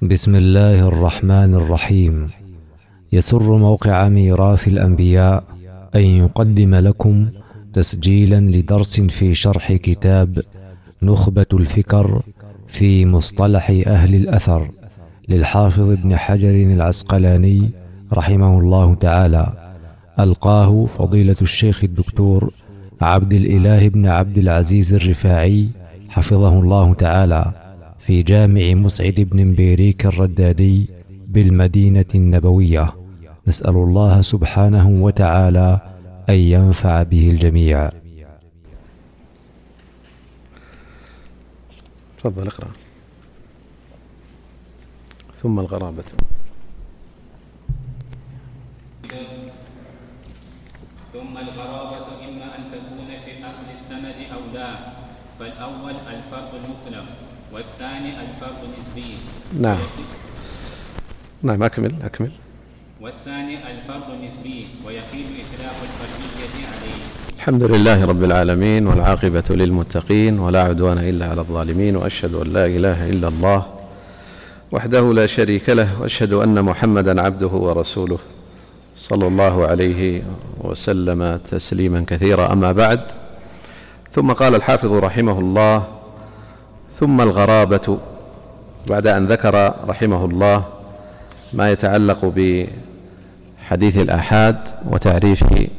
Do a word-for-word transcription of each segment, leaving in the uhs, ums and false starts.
بسم الله الرحمن الرحيم. يسر موقع ميراث الأنبياء أن يقدم لكم تسجيلا لدرس في شرح كتاب نخبة الفكر في مصطلح أهل الأثر للحافظ ابن حجر العسقلاني رحمه الله تعالى، ألقاه فضيلة الشيخ الدكتور عبد الإله بن عبد العزيز الرفاعي حفظه الله تعالى في جامع مسعد بن مبيريك الردادي بالمدينة النبوية. نسأل الله سبحانه وتعالى أن ينفع به الجميع. تفضل اقرأ. ثم الغرابة. ثم الغرابة إما أن تكون في أصل السند أو لا، فالأول الفرد المطلق والثاني الفرد النسبي. نعم نعم أكمل أكمل والثاني الفرد النسبي ويقيد إطلاق الفردية عليه. الحمد لله رب العالمين، والعاقبة للمتقين، ولا عدوان إلا على الظالمين، وأشهد أن لا إله إلا الله وحده لا شريك له، وأشهد أن محمدا عبده ورسوله صلى الله عليه وسلم تسليما كثيرا. أما بعد، ثم قال الحافظ رحمه الله: ثم الغرابة، بعد أن ذكر رحمه الله ما يتعلق بحديث الآحاد وتعريف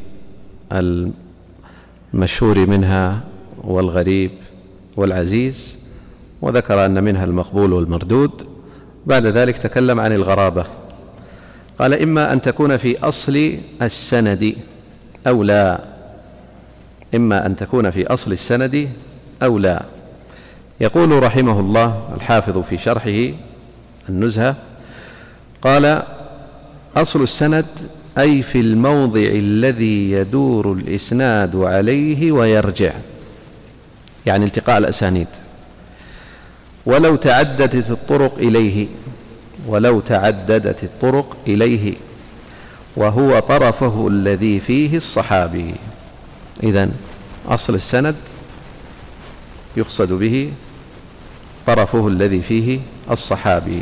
المشهور منها والغريب والعزيز، وذكر أن منها المقبول والمردود. بعد ذلك تكلم عن الغرابة، قال: إما أن تكون في أصل السند أو لا، إما أن تكون في أصل السند أو لا. يقول رحمه الله الحافظ في شرحه النزهة، قال: أصل السند أي في الموضع الذي يدور الإسناد عليه ويرجع، يعني التقاء الأسانيد، ولو تعددت الطرق إليه ولو تعددت الطرق إليه وهو طرفه الذي فيه الصحابي. إذن أصل السند يقصد به طرفه الذي فيه الصحابي،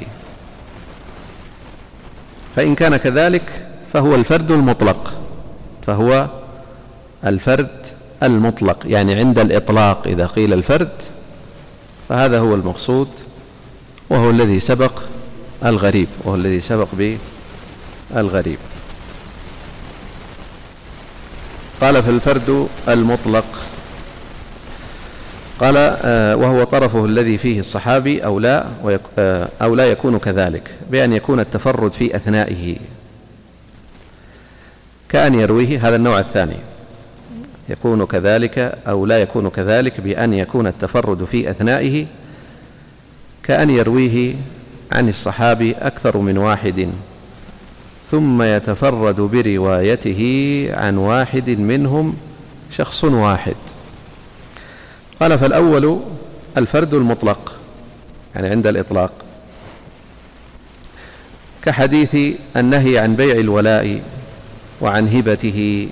فإن كان كذلك فهو الفرد المطلق، فهو الفرد المطلق، يعني عند الإطلاق إذا قيل الفرد فهذا هو المقصود، وهو الذي سبق الغريب، وهو الذي سبق بالغريب. قال: في الفرد المطلق، قال: آه وهو طرفه الذي فيه الصحابي أو لا, آه أو لا يكون كذلك، بأن يكون التفرد في أثنائه كأن يرويه. هذا النوع الثاني، يكون كذلك أو لا يكون كذلك بأن يكون التفرد في أثنائه كأن يرويه عن الصحابي أكثر من واحد، ثم يتفرد بروايته عن واحد منهم شخص واحد. قال: فالأول الفرد المطلق، يعني عند الإطلاق، كحديث النهي عن بيع الولاء وعن هبته،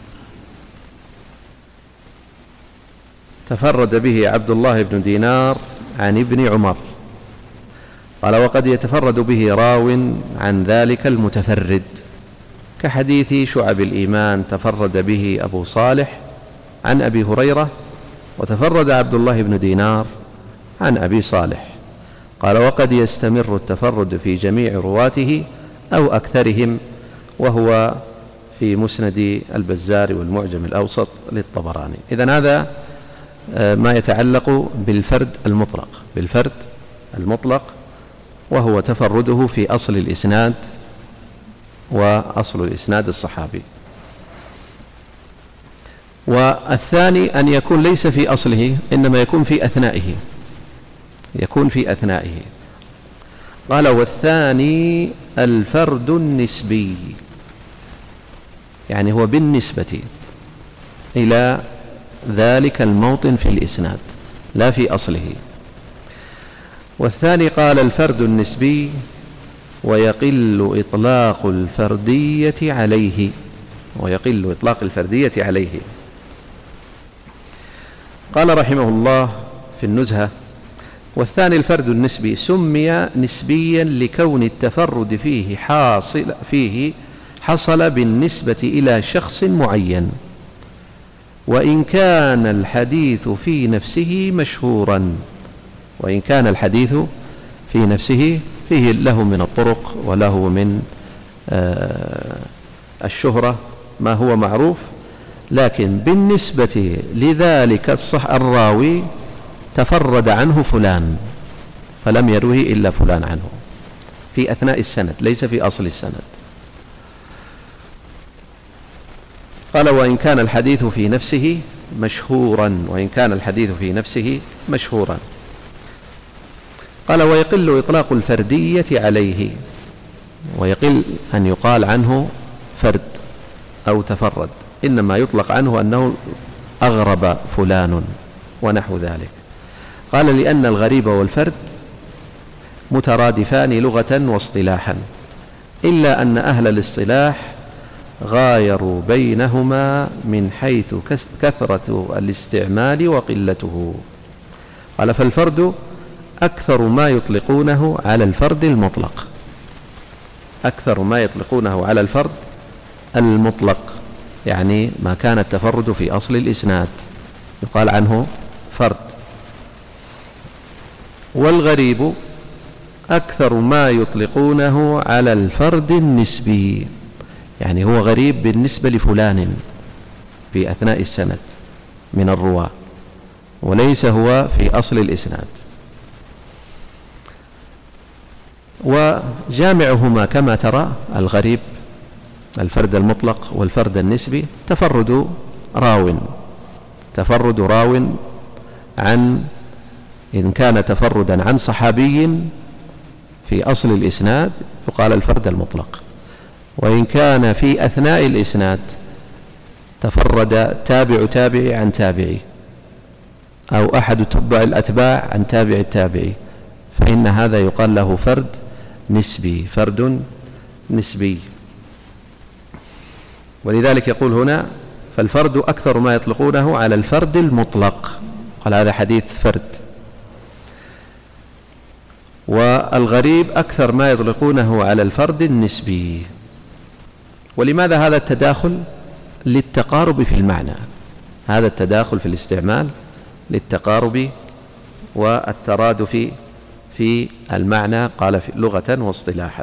تفرد به عبد الله بن دينار عن ابن عمر. قال: وقد يتفرد به راو عن ذلك المتفرد، كحديث شعب الإيمان، تفرد به أبو صالح عن أبي هريرة، وتفرد عبد الله بن دينار عن أبي صالح. قال: وقد يستمر التفرد في جميع رواته أو أكثرهم، وهو في مسند البزار والمعجم الأوسط للطبراني. إذن هذا ما يتعلق بالفرد المطلق، بالفرد المطلق، وهو تفرده في أصل الإسناد، وأصل الإسناد الصحابي. والثاني أن يكون ليس في أصله، إنما يكون في أثنائه، يكون في أثنائه. قال: والثاني الفرد النسبي، يعني هو بالنسبة إلى ذلك الموطن في الإسناد، لا في أصله. والثاني قال: الفرد النسبي ويقل إطلاق الفردية عليه، ويقل إطلاق الفردية عليه. قال رحمه الله في النزهة: والثاني الفرد النسبي، سمي نسبيا لكون التفرد فيه حاصل فيه حصل بالنسبة إلى شخص معين، وإن كان الحديث في نفسه مشهورا، وإن كان الحديث في نفسه فيه له من الطرق وله من الشهرة ما هو معروف، لكن بالنسبة لذلك الصح الراوي تفرد عنه فلان فلم يروه إلا فلان عنه في أثناء السند ليس في أصل السند. قال وإن كان الحديث في نفسه مشهورا، وإن كان الحديث في نفسه مشهورا. قال ويقل إطلاق الفردية عليه، ويقل أن يقال عنه فرد أو تفرد، إنما يطلق عنه أنه أغرب فلان ونحو ذلك. قال لأن الغريب والفرد مترادفان لغة واصطلاحا، إلا أن أهل الاصطلاح غايروا بينهما من حيث كثرة الاستعمال وقلته. قال فالفرد أكثر ما يطلقونه على الفرد المطلق، أكثر ما يطلقونه على الفرد المطلق، يعني ما كان التفرد في أصل الإسناد يقال عنه فرد. والغريب أكثر ما يطلقونه على الفرد النسبي، يعني هو غريب بالنسبة لفلان في أثناء السند من الرواة، وليس هو في أصل الإسناد. وجامعهما كما ترى الغريب الفرد المطلق والفرد النسبي تفرد راو، تفرد راو عن، إن كان تفردا عن صحابي في أصل الإسناد يقال الفرد المطلق، وإن كان في أثناء الإسناد تفرد تابع تابعي عن تابعي أو أحد تبع الأتباع عن تابع التابعي فإن هذا يقال له فرد نسبي، فرد نسبي. ولذلك يقول هنا فالفرد أكثر ما يطلقونه على الفرد المطلق، قال هذا حديث فرد. والغريب أكثر ما يطلقونه على الفرد النسبي. ولماذا هذا التداخل؟ للتقارب في المعنى، هذا التداخل في الاستعمال للتقارب والترادف في المعنى، قال في لغة واصطلاحا.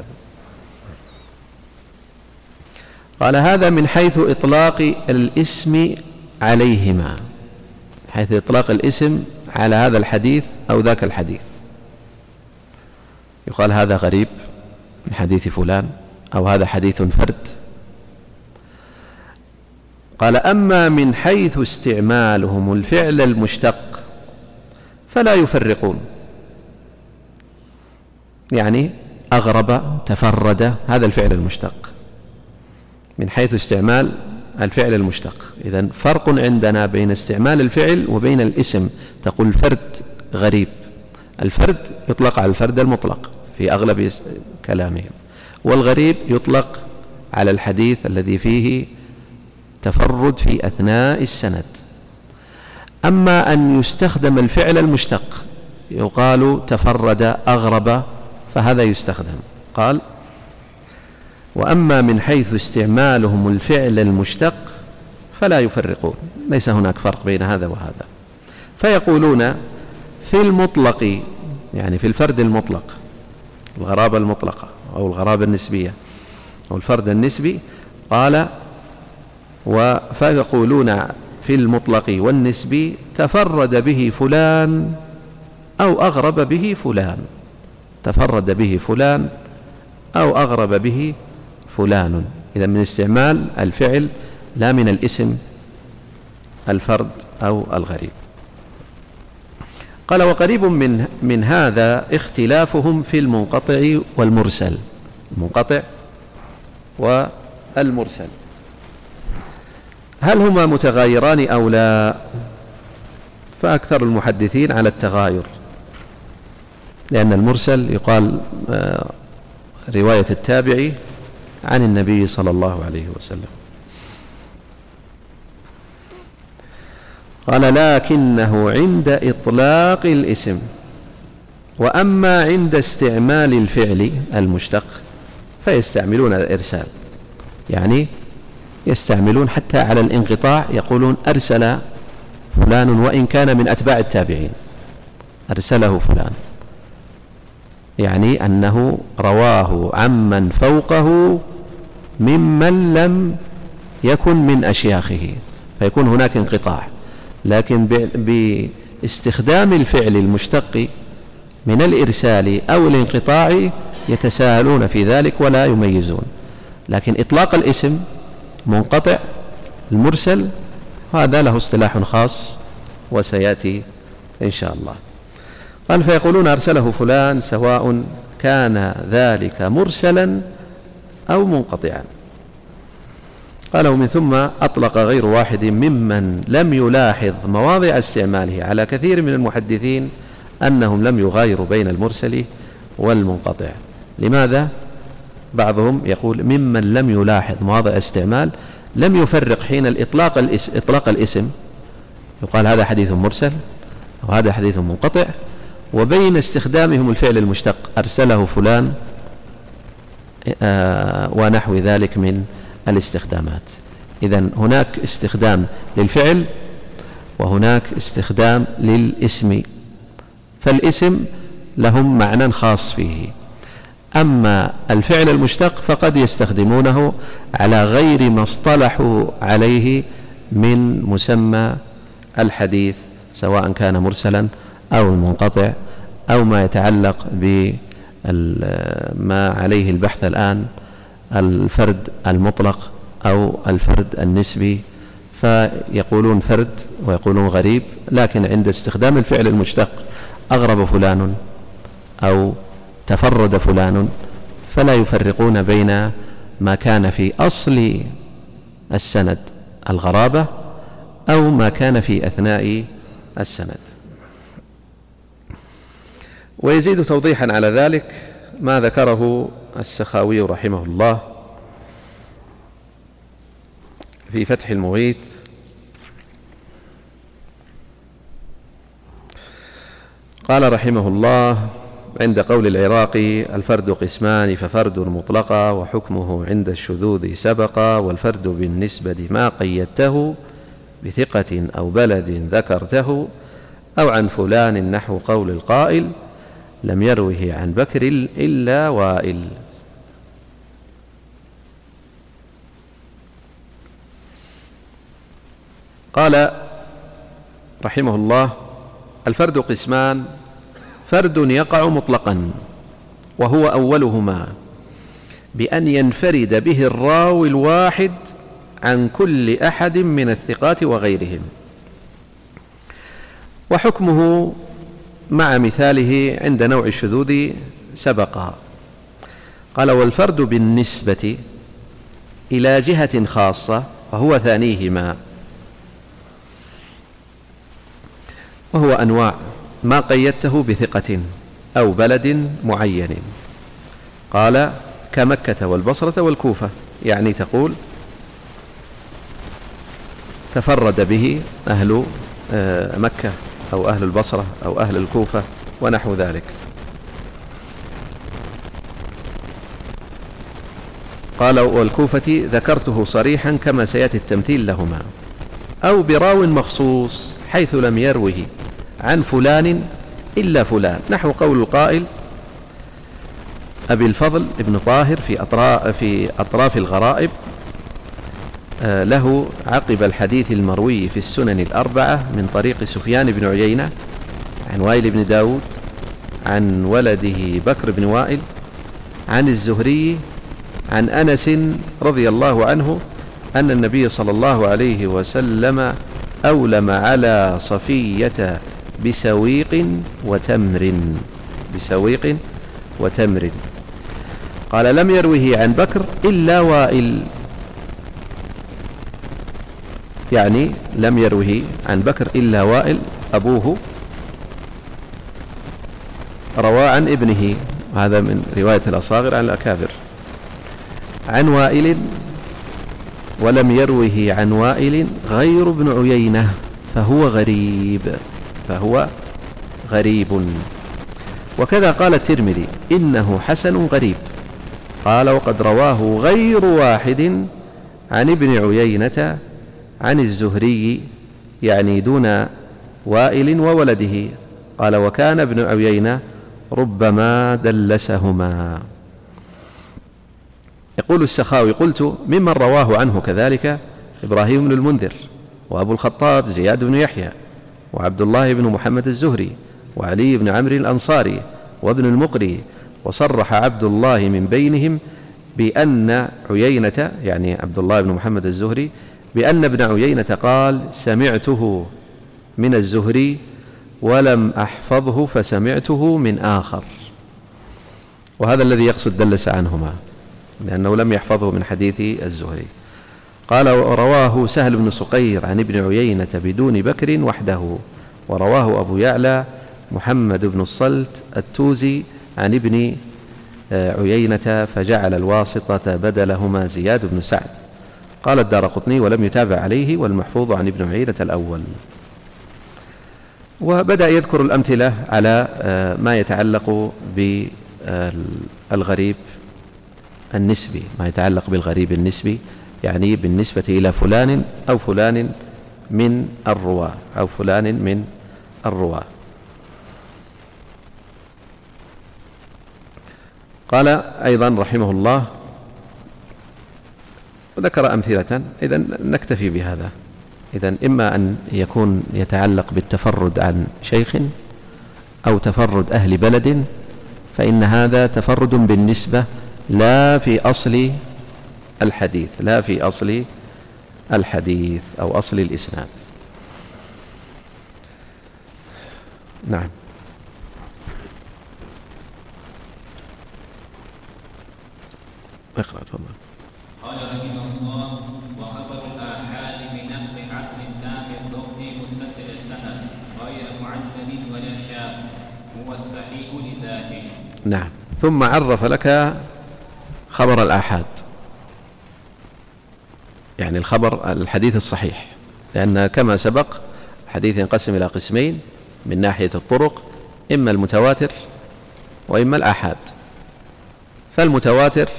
قال هذا من حيث إطلاق الاسم عليهما، حيث إطلاق الاسم على هذا الحديث أو ذاك الحديث، يقال هذا غريب من حديث فلان أو هذا حديث فرد. قال أما من حيث استعمالهم الفعل المشتق فلا يفرقون، يعني أغرب تفرد هذا الفعل المشتق من حيث استعمال الفعل المشتق. إذن فرق عندنا بين استعمال الفعل وبين الاسم، تقول فرد غريب، الفرد يطلق على الفرد المطلق في أغلب كلامهم، والغريب يطلق على الحديث الذي فيه تفرد في أثناء السند. أما أن يستخدم الفعل المشتق يقال تفرد أغرب فهذا يستخدم. قال وأما من حيث استعمالهم الفعل المشتق فلا يفرقون، ليس هناك فرق بين هذا وهذا. فيقولون في المطلق، يعني في الفرد المطلق، الغرابة المطلقة أو الغرابة النسبية أو الفرد النسبي، قال فيقولون في المطلق والنسبي تفرد به فلان أو أغرب به فلان، تفرد به فلان أو أغرب به فلان. إذا من استعمال الفعل لا من الاسم الفرد أو الغريب. قال وقريب من, من هذا اختلافهم في المنقطع والمرسل، المنقطع والمرسل هل هما متغايران أو لا؟ فأكثر المحدثين على التغاير، لأن المرسل يقال رواية التابعي عن النبي صلى الله عليه وسلم. قال لكنه عند إطلاق الاسم، وأما عند استعمال الفعل المشتق فيستعملون الإرسال، يعني يستعملون حتى على الانقطاع، يقولون أرسل فلان وإن كان من أتباع التابعين، أرسله فلان، يعني أنه رواه عمن فوقه ممن لم يكن من أشياخه، فيكون هناك انقطاع. لكن باستخدام الفعل المشتق من الإرسال أو الانقطاع يتساهلون في ذلك ولا يميزون. لكن إطلاق الاسم منقطع المرسل هذا له اصطلاح خاص وسيأتي إن شاء الله. قال فيقولون أرسله فلان سواء كان ذلك مرسلا أو منقطعا. قال ومن ثم أطلق غير واحد ممن لم يلاحظ مواضع استعماله على كثير من المحدثين أنهم لم يغايروا بين المرسل والمنقطع. لماذا؟ بعضهم يقول ممن لم يلاحظ مواضع استعمال، لم يفرق حين الإطلاق الاسم إطلاق الاسم يقال هذا حديث مرسل أو هذا حديث منقطع، وبين استخدامهم الفعل المشتق أرسله فلان آه ونحو ذلك من الاستخدامات. إذن هناك استخدام للفعل وهناك استخدام للاسم، فالاسم لهم معنى خاص فيه، أما الفعل المشتق فقد يستخدمونه على غير ما اصطلحوا عليه من مسمى الحديث سواء كان مرسلا أو المنقطع أو ما يتعلق بما عليه البحث الآن الفرد المطلق أو الفرد النسبي، فيقولون فرد ويقولون غريب، لكن عند استخدام الفعل المشتق أغرب فلان أو تفرد فلان فلا يفرقون بين ما كان في أصل السند الغرابة أو ما كان في أثناء السند. ويزيد توضيحا على ذلك ما ذكره السخاوي رحمه الله في فتح المغيث قال رحمه الله عند قول العراقي الفرد قسمان ففرد مطلقا وحكمه عند الشذوذ سبقا، والفرد بالنسبة ما قيدته بثقة أو بلد ذكرته أو عن فلان نحو قول القائل لم يروه عن بكر إلا وائل. قال رحمه الله الفرد قسمان، فرد يقع مطلقا وهو أولهما بأن ينفرد به الراوي الواحد عن كل أحد من الثقات وغيرهم، وحكمه مع مثاله عند نوع الشذوذ سبقا. قال والفرد بالنسبة إلى جهة خاصة وهو ثانيهما، وهو أنواع ما قيدته بثقة أو بلد معين. قال كمكة والبصرة والكوفة، يعني تقول تفرد به أهل مكة أو أهل البصرة أو أهل الكوفة ونحو ذلك. قال والكوفة ذكرته صريحا كما سيأتي التمثيل لهما، أو براو مخصوص حيث لم يروه عن فلان إلا فلان، نحو قول القائل أبي الفضل ابن طاهر في أطراف, في أطراف الغرائب له عقب الحديث المروي في السنن الأربعة من طريق سفيان بن عيينة عن وائل بن داود عن ولده بكر بن وائل عن الزهري عن أنس رضي الله عنه أن النبي صلى الله عليه وسلم أولم على صفية بسويق وتمر بسويق وتمر. قال لم يروه عن بكر إلا وائل، يعني لم يروه عن بكر إلا وائل أبوه روى عن ابنه، هذا من رواية الأصاغر عن الأكابر، عن وائل ولم يروه عن وائل غير ابن عيينة فهو غريب فهو غريب. وكذا قال الترمذي إنه حسن غريب. قال وقد رواه غير واحد عن ابن عيينة عن الزهري، يعني دون وائل وولده. قال وكان ابن عيينة ربما دلسهما. يقول السخاوي قلت ممن رواه عنه كذلك إبراهيم بن المنذر وأبو الخطاب زياد بن يحيى وعبد الله بن محمد الزهري وعلي بن عمرو الأنصاري وابن المقري، وصرح عبد الله من بينهم بأن عيينة، يعني عبد الله بن محمد الزهري، بأن ابن عيينة قال سمعته من الزهري ولم أحفظه فسمعته من آخر، وهذا الذي يقصد دلس عنهما لأنه لم يحفظه من حديث الزهري. قال ورواه سهل بن سقير عن ابن عيينة بدون بكر وحده، ورواه أبو يعلى محمد بن الصلت التوزي عن ابن عيينة فجعل الواسطة بدلهما زياد بن سعد. قال الدارقطني ولم يتابع عليه والمحفوظ عن ابن عيينة الأول. وبدأ يذكر الأمثلة على ما يتعلق بالغريب النسبي، ما يتعلق بالغريب النسبي، يعني بالنسبة إلى فلان أو فلان من الرواة أو فلان من الرواة. قال أيضا رحمه الله وذكر أمثلة، إذن نكتفي بهذا. إذن إما أن يكون يتعلق بالتفرد عن شيخ أو تفرد أهل بلد، فإن هذا تفرد بالنسبة لا في أصل الحديث، لا في أصل الحديث أو أصل الإسناد. نعم. اقرأ تفضل. قال رحمه الله وخبر الآحاد بنقل عقل تام الضبط متصل السند غير معلل ولا شاذ هو الصحيح لذاته. نعم. ثم عرف لك خبر الآحاد، يعني الخبر الحديث الصحيح، لأن كما سبق الحديث ينقسم إلى قسمين من ناحية الطرق، إما المتواتر وإما الآحاد. فالمتواتر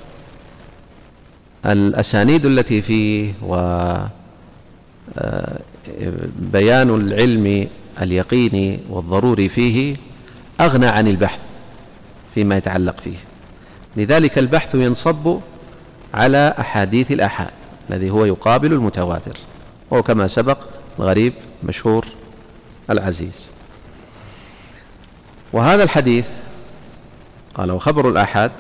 الأسانيد التي فيه وبيان العلم اليقيني والضروري فيه أغنى عن البحث فيما يتعلق فيه، لذلك البحث ينصب على أحاديث الآحاد الذي هو يقابل المتواتر، وهو كما سبق الغريب مشهور العزيز. وهذا الحديث قال وخبر الآحاد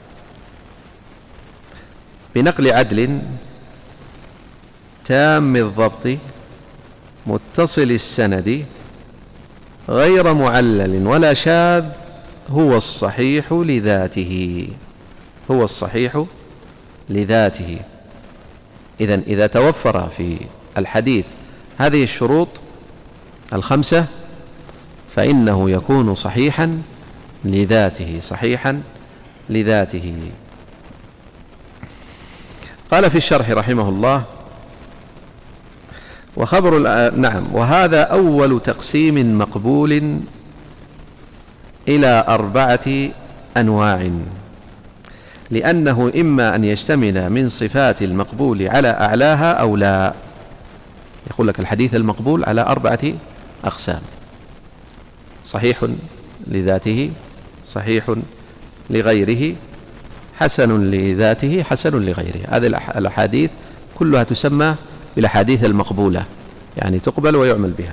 بنقل عدل تام الضبط متصل السند غير معلل ولا شاذ هو الصحيح لذاته، هو الصحيح لذاته. إذن إذا توفر في الحديث هذه الشروط الخمسة فإنه يكون صحيحا لذاته، صحيحا لذاته. قال في الشرح رحمه الله وخبر نعم وهذا أول تقسيم مقبول إلى أربعة أنواع، لأنه إما أن يشتمل من صفات المقبول على أعلاها أو لا. يقول لك الحديث المقبول على أربعة أقسام: صحيح لذاته، صحيح لغيره، حسن لذاته، حسن لغيره. هذه الأحاديث كلها تسمى بالأحاديث المقبولة، يعني تقبل ويعمل بها.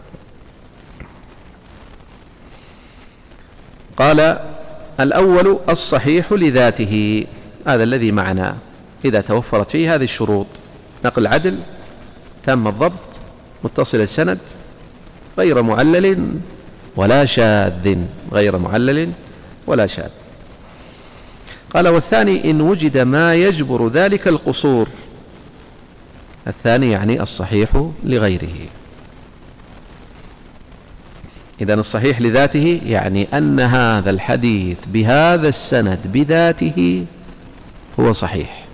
قال الأول الصحيح لذاته، هذا الذي معنا إذا توفرت فيه هذه الشروط: نقل عدل، تام الضبط، متصل السند، غير معلل ولا شاذ، غير معلل ولا شاذ. قال والثاني إن وجد ما يجبر ذلك القصور، الثاني يعني الصحيح لغيره. إذن الصحيح لذاته يعني أن هذا الحديث بهذا السند بذاته هو صحيح،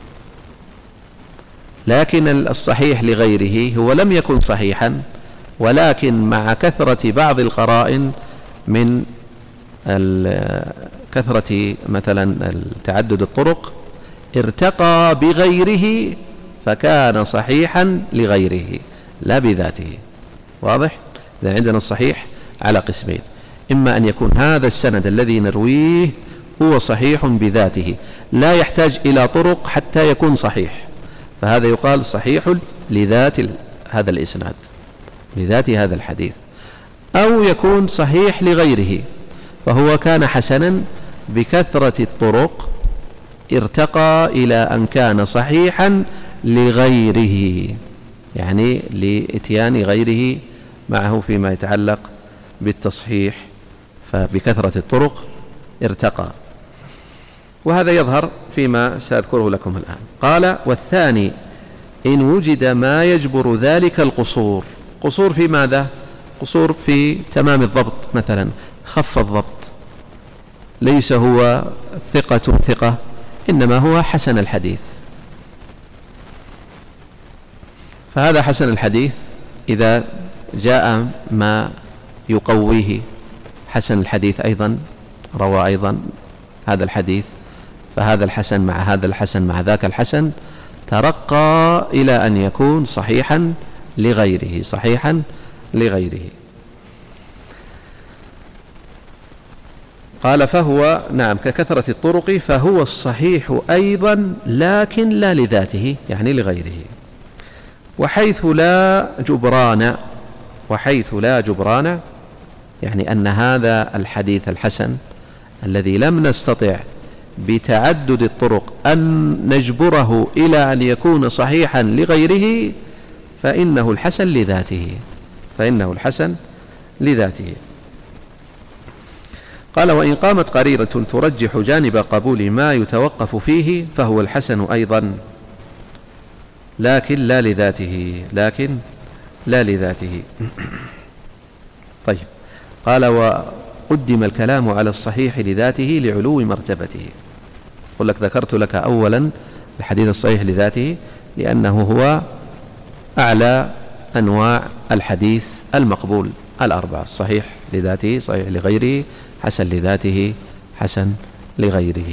لكن الصحيح لغيره هو لم يكن صحيحا، ولكن مع كثرة بعض القرائن من كثرة مثلا تعدد الطرق ارتقى بغيره فكان صحيحا لغيره لا بذاته. واضح؟ إذن عندنا الصحيح على قسمين: إما أن يكون هذا السند الذي نرويه هو صحيح بذاته لا يحتاج إلى طرق حتى يكون صحيح، فهذا يقال صحيح لذات هذا الإسناد، لذات هذا الحديث، أو يكون صحيح لغيره فهو كان حسنا بكثرة الطرق ارتقى إلى أن كان صحيحا لغيره، يعني لإتيان غيره معه فيما يتعلق بالتصحيح، فبكثرة الطرق ارتقى. وهذا يظهر فيما سأذكره لكم الآن. قال: والثاني إن وجد ما يجبر ذلك القصور. قصور في ماذا؟ قصور في تمام الضبط، مثلا خف الضبط، ليس هو ثقة ثقة، إنما هو حسن الحديث، فهذا حسن الحديث إذا جاء ما يقويه. حسن الحديث أيضا روى أيضا هذا الحديث، فهذا الحسن مع هذا الحسن مع ذاك الحسن ترقى إلى أن يكون صحيحا لغيره، صحيحا لغيره. قال: فهو نعم ككثرة الطرق فهو الصحيح أيضا لكن لا لذاته، يعني لغيره. وحيث لا جبران، وحيث لا جبران يعني أن هذا الحديث الحسن الذي لم نستطع بتعدد الطرق أن نجبره إلى أن يكون صحيحا لغيره فإنه الحسن لذاته، فإنه الحسن لذاته. قال: وإن قامت قرينة ترجح جانب قبول ما يتوقف فيه فهو الحسن أيضا لكن لا لذاته، لكن لا لذاته. طيب. قال: وقدم الكلام على الصحيح لذاته لعلو مرتبته. قل لك ذكرت لك أولا الحديث الصحيح لذاته لأنه هو أعلى أنواع الحديث المقبول الأربعة: الصحيح لذاته، صحيح لغيره، حسن لذاته، حسن لغيره.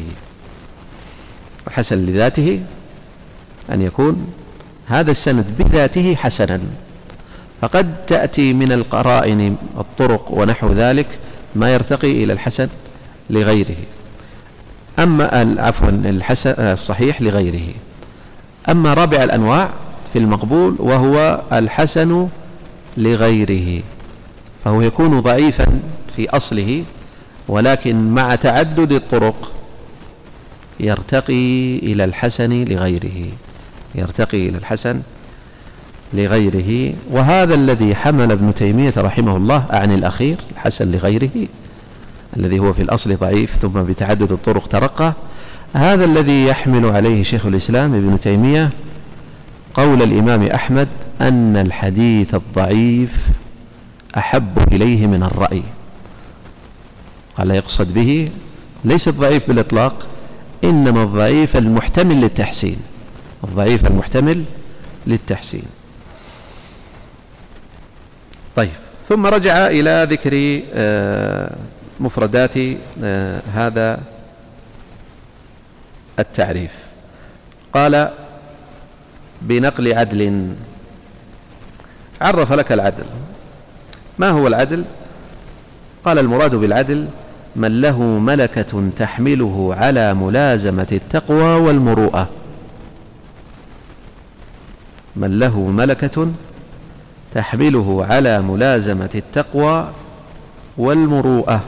حسن لذاته أن يكون هذا السند بذاته حسنا، فقد تأتي من القرائن الطرق ونحو ذلك ما يرتقي إلى الحسن لغيره، أما عفوا الحسن الصحيح لغيره. أما رابع الأنواع في المقبول وهو الحسن لغيره، فهو يكون ضعيفا في أصله ولكن مع تعدد الطرق يرتقي إلى الحسن لغيره، يرتقي إلى الحسن لغيره. وهذا الذي حمل ابن تيمية رحمه الله عن الأخير الحسن لغيره الذي هو في الأصل ضعيف ثم بتعدد الطرق ترقى، هذا الذي يحمل عليه شيخ الإسلام ابن تيمية قول الإمام أحمد أن الحديث الضعيف أحب إليه من الرأي. قال يقصد به ليس الضعيف بالإطلاق، إنما الضعيف المحتمل للتحسين، الضعيف المحتمل للتحسين. طيب. ثم رجع إلى ذكر مفردات هذا التعريف. قال: بنقل عدل. عرف لك العدل. ما هو العدل؟ قال: المراد بالعدل من له ملكة تحمله على ملازمة التقوى والمروءة. من له ملكة تحمله على ملازمة التقوى والمروءة.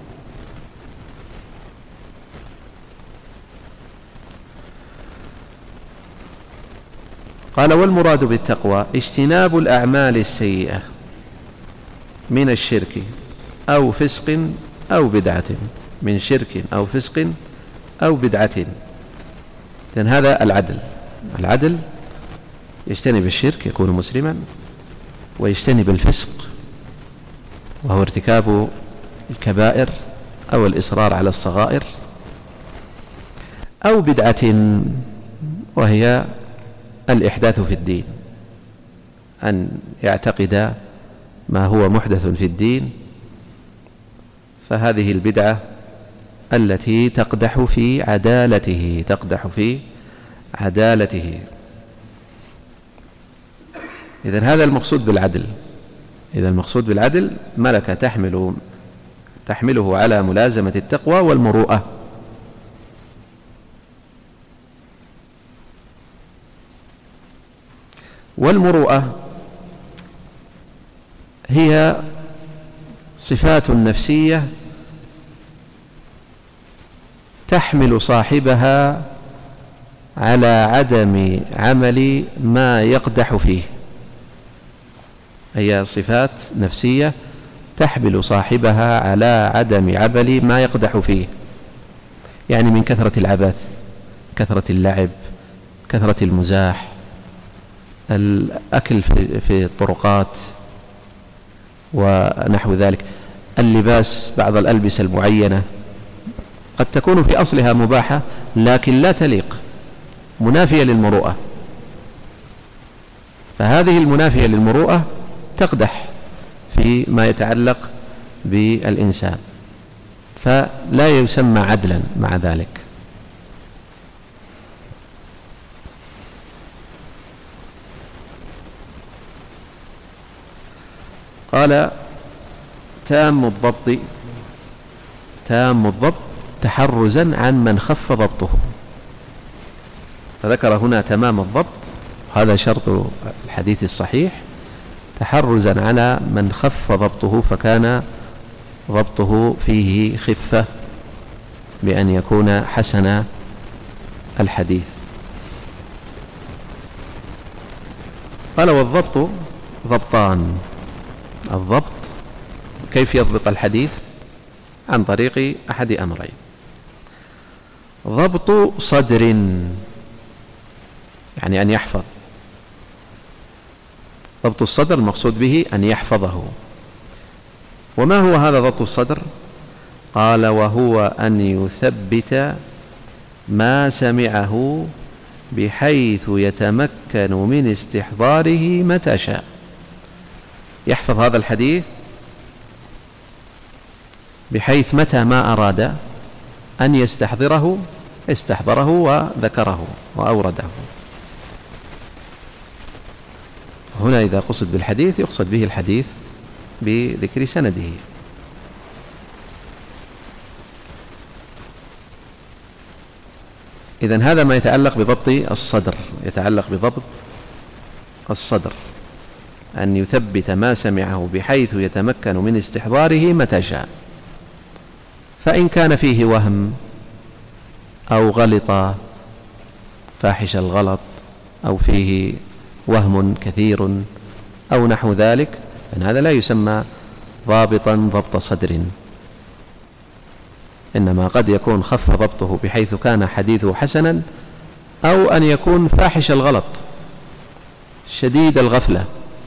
قال: والمراد بالتقوى اجتناب الأعمال السيئة من الشرك أو فسق أو بدعة، من شرك أو فسق أو بدعة. لأن هذا العدل. العدل يجتنب الشرك يكون مسلما، ويجتنب الفسق وهو ارتكاب الكبائر أو الإصرار على الصغائر، أو بدعة وهي الإحداث في الدين، أن يعتقد ما هو محدث في الدين فهذه البدعة التي تقدح في عدالته تقدح في عدالته. إذن هذا المقصود بالعدل. إذا المقصود بالعدل ملكة تحمل تحمله على ملازمة التقوى والمروءة. والمروءة هي صفات نفسية تحمل صاحبها على عدم عمل ما يقدح فيه. هي صفات نفسية تحمل صاحبها على عدم عمل ما يقدح فيه، يعني من كثرة العبث، كثرة اللعب، كثرة المزاح، الأكل في الطرقات ونحو ذلك، اللباس بعض الألبسة المعينة قد تكون في أصلها مباحة لكن لا تليق، منافية للمروءة. فهذه المنافية للمروءة تقدح في ما يتعلق بالإنسان، فلا يسمى عدلا مع ذلك. قال تام الضبط تام الضبط تحرزا عن من خف ضبطه. فذكر هنا تمام الضبط، هذا شرط الحديث الصحيح، تحرزا على من خف ضبطه، فكان ضبطه فيه خفة بأن يكون حسن الحديث. قال والضبط ضبطان. الضبط كيف يضبط الحديث؟ عن طريق أحد أمرين: ضبط صدر، يعني أن يحفظ. ضبط الصدر المقصود به أن يحفظه. وما هو هذا ضبط الصدر؟ قال وهو أن يثبت ما سمعه بحيث يتمكن من استحضاره متى شاء. يحفظ هذا الحديث بحيث متى ما أراد أن يستحضره استحضره وذكره وأورده. هنا إذا قصد بالحديث يقصد به الحديث بذكر سنده. إذن هذا ما يتعلق بضبط الصدر، يتعلق بضبط الصدر، أن يثبت ما سمعه بحيث يتمكن من استحضاره متى شاء. فإن كان فيه وهم أو غلط فاحش الغلط أو فيه وهم كثير أو نحو ذلك، فإن هذا لا يسمى ضابطا ضبط صدر، إنما قد يكون خف ضبطه بحيث كان حديثه حسنا، أو أن يكون فاحش الغلط شديد الغفلة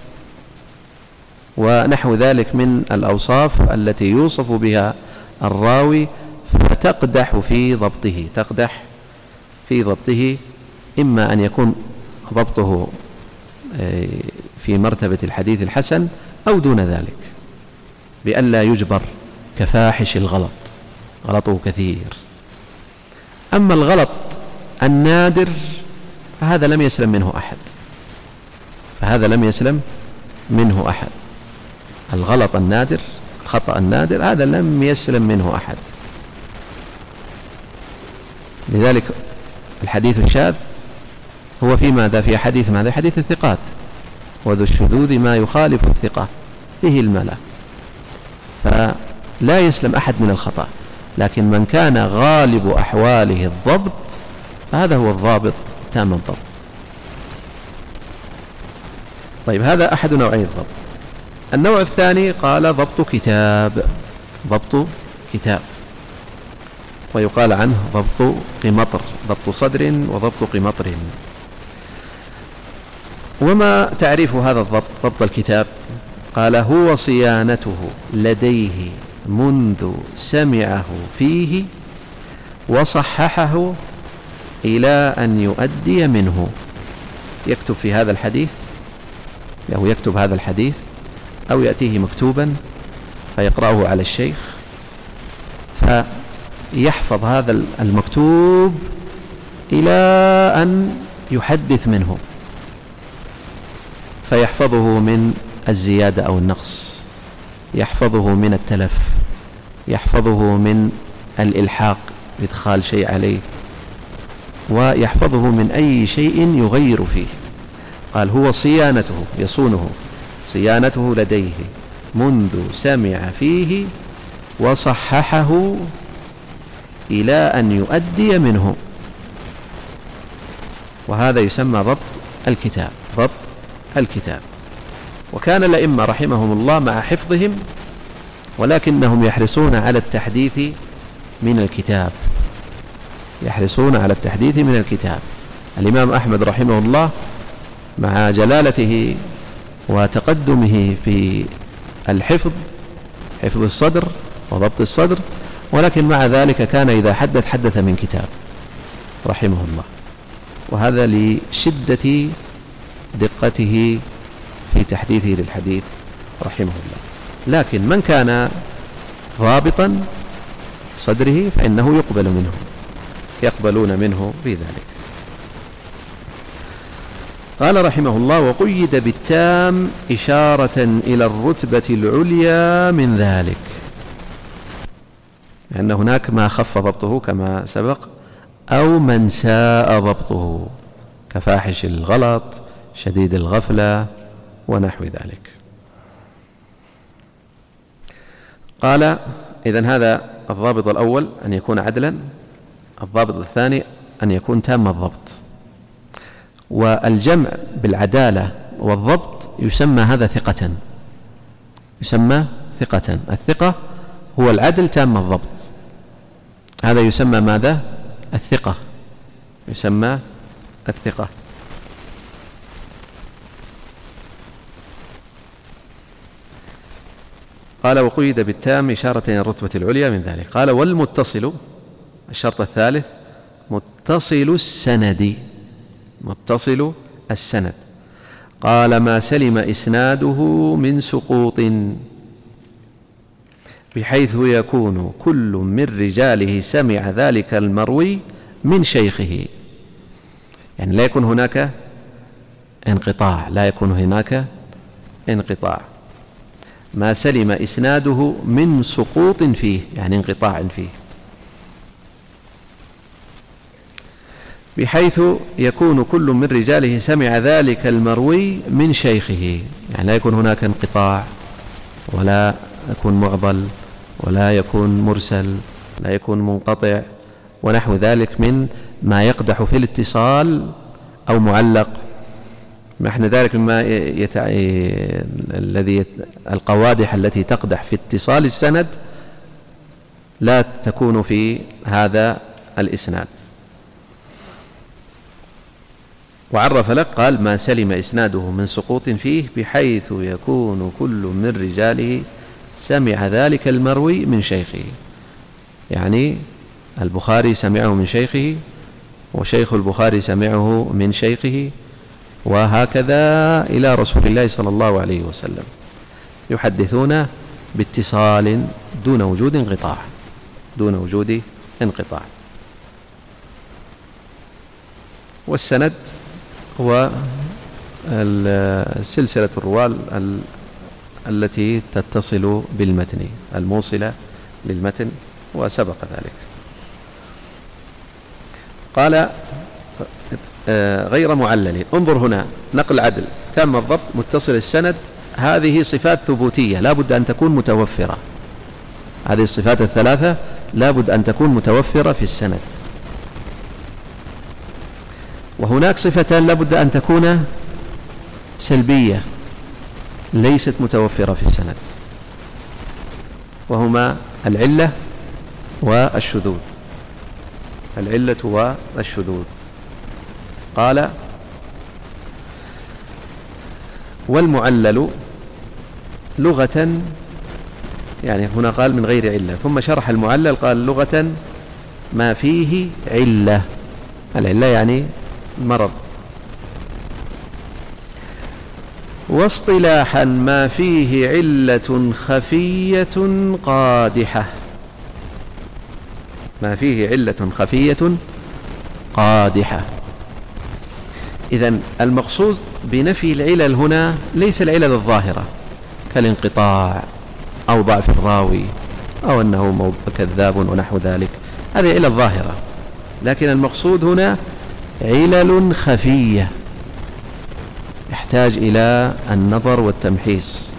ونحو ذلك من الأوصاف التي يوصف بها الراوي، فتقدح في ضبطه تقدح في ضبطه إما أن يكون ضبطه في مرتبة الحديث الحسن أو دون ذلك، بأن لا يجبر كفاحش الغلط، غلطه كثير. أما الغلط النادر فهذا لم يسلم منه أحد فهذا لم يسلم منه أحد الغلط النادر، الخطأ النادر، هذا لم يسلم منه أحد. لذلك الحديث الشاذ هو في ماذا؟ في حديث ماذا؟ حديث الثقات. وذو الشذوذ ما يخالف الثقة به الملا، فلا يسلم أحد من الخطأ. لكن من كان غالب أحواله الضبط فهذا هو الضابط تام الضبط. طيب، هذا أحد نوعي الضبط. النوع الثاني قال ضبط كتاب ضبط كتاب ويقال عنه ضبط قمطر، ضبط صدر وضبط قمطر. وما تعريف هذا الضبط؟ ضبط الكتاب قال هو صيانته لديه منذ سمعه فيه وصححه إلى أن يؤدي منه. يكتب في هذا الحديث أو يكتب هذا الحديث أو يأتيه مكتوبا فيقرأه على الشيخ فيحفظ هذا المكتوب إلى أن يحدث منه، فيحفظه من الزيادة أو النقص، يحفظه من التلف، يحفظه من الإلحاق إدخال شيء عليه، ويحفظه من أي شيء يغير فيه. قال هو صيانته، يصونه صيانته لديه منذ سمع فيه وصححه إلى أن يؤدي منه، وهذا يسمى ضبط الكتاب. ضبط الكتاب. وكان الأئمة رحمهم الله مع حفظهم ولكنهم يحرصون على التحديث من الكتاب، يحرصون على التحديث من الكتاب. الإمام أحمد رحمه الله مع جلالته وتقدمه في الحفظ، حفظ الصدر وضبط الصدر، ولكن مع ذلك كان إذا حدث حدث من كتاب رحمه الله، وهذا لشدة دقته في تحديثه للحديث رحمه الله. لكن من كان رابطا صدره فإنه يقبل منه، يقبلون منه في ذلك. قال رحمه الله: وقيد بالتام إشارة إلى الرتبة العليا من ذلك، لأن هناك ما خف ضبطه كما سبق، أو من ساء ضبطه كفاحش الغلط، شديد الغفلة، ونحو ذلك. قال: إذن هذا الضابط الأول أن يكون عدلا، الضابط الثاني أن يكون تام الضبط. والجمع بالعدالة والضبط يسمى هذا ثقة، يسمى ثقة. الثقة هو العدل تام الضبط، هذا يسمى ماذا؟ الثقة، يسمى الثقة. قال: وقيد بالتام إشارة إلى الرتبة العليا من ذلك. قال: والمتصل، الشرط الثالث متصل السند، متصل السند. قال: ما سلم إسناده من سقوط بحيث يكون كل من رجاله سمع ذلك المروي من شيخه، يعني لا يكون هناك انقطاع، لا يكون هناك انقطاع. ما سلم إسناده من سقوط فيه، يعني انقطاع فيه، بحيث يكون كل من رجاله سمع ذلك المروي من شيخه، يعني لا يكون هناك انقطاع، ولا يكون معضل، ولا يكون مرسل، لا يكون منقطع، ونحو ذلك من ما يقدح في الاتصال أو معلق. ما احنا ذلك ما يتع... الذي يت... القوادح التي تقدح في اتصال السند لا تكون في هذا الإسناد. وعرف لك، قال: ما سلم إسناده من سقوط فيه بحيث يكون كل من رجاله سمع ذلك المروي من شيخه، يعني البخاري سمعه من شيخه، وشيخ البخاري سمعه من شيخه، وهكذا إلى رسول الله صلى الله عليه وسلم، يحدثون باتصال دون وجود انقطاع، دون وجود انقطاع. والسند هو سلسلة الرواة التي تتصل بالمتن، الموصلة للمتن، وسبق ذلك. قال: غير معلل. انظر هنا، نقل عدل، تام الضبط، متصل السند، هذه صفات ثبوتية لا بد أن تكون متوفرة، هذه الصفات الثلاثة لا بد أن تكون متوفرة في السند. وهناك صفتان لا بد أن تكون سلبية ليست متوفرة في السند، وهما العلة والشذوذ، العلة والشذوذ. قال: والمعلل لغة، يعني هنا قال من غير علة، ثم شرح المعلل قال: لغة ما فيه علة، العلة يعني مرض. واصطلاحا ما فيه علة خفية قادحة، ما فيه علة خفية قادحة. إذن المقصود بنفي العلل هنا ليس العلل الظاهرة كالانقطاع أو ضعف الراوي أو أنه كذاب ونحو ذلك، هذه علل ظاهرة، لكن المقصود هنا علل خفية يحتاج إلى النظر والتمحيص،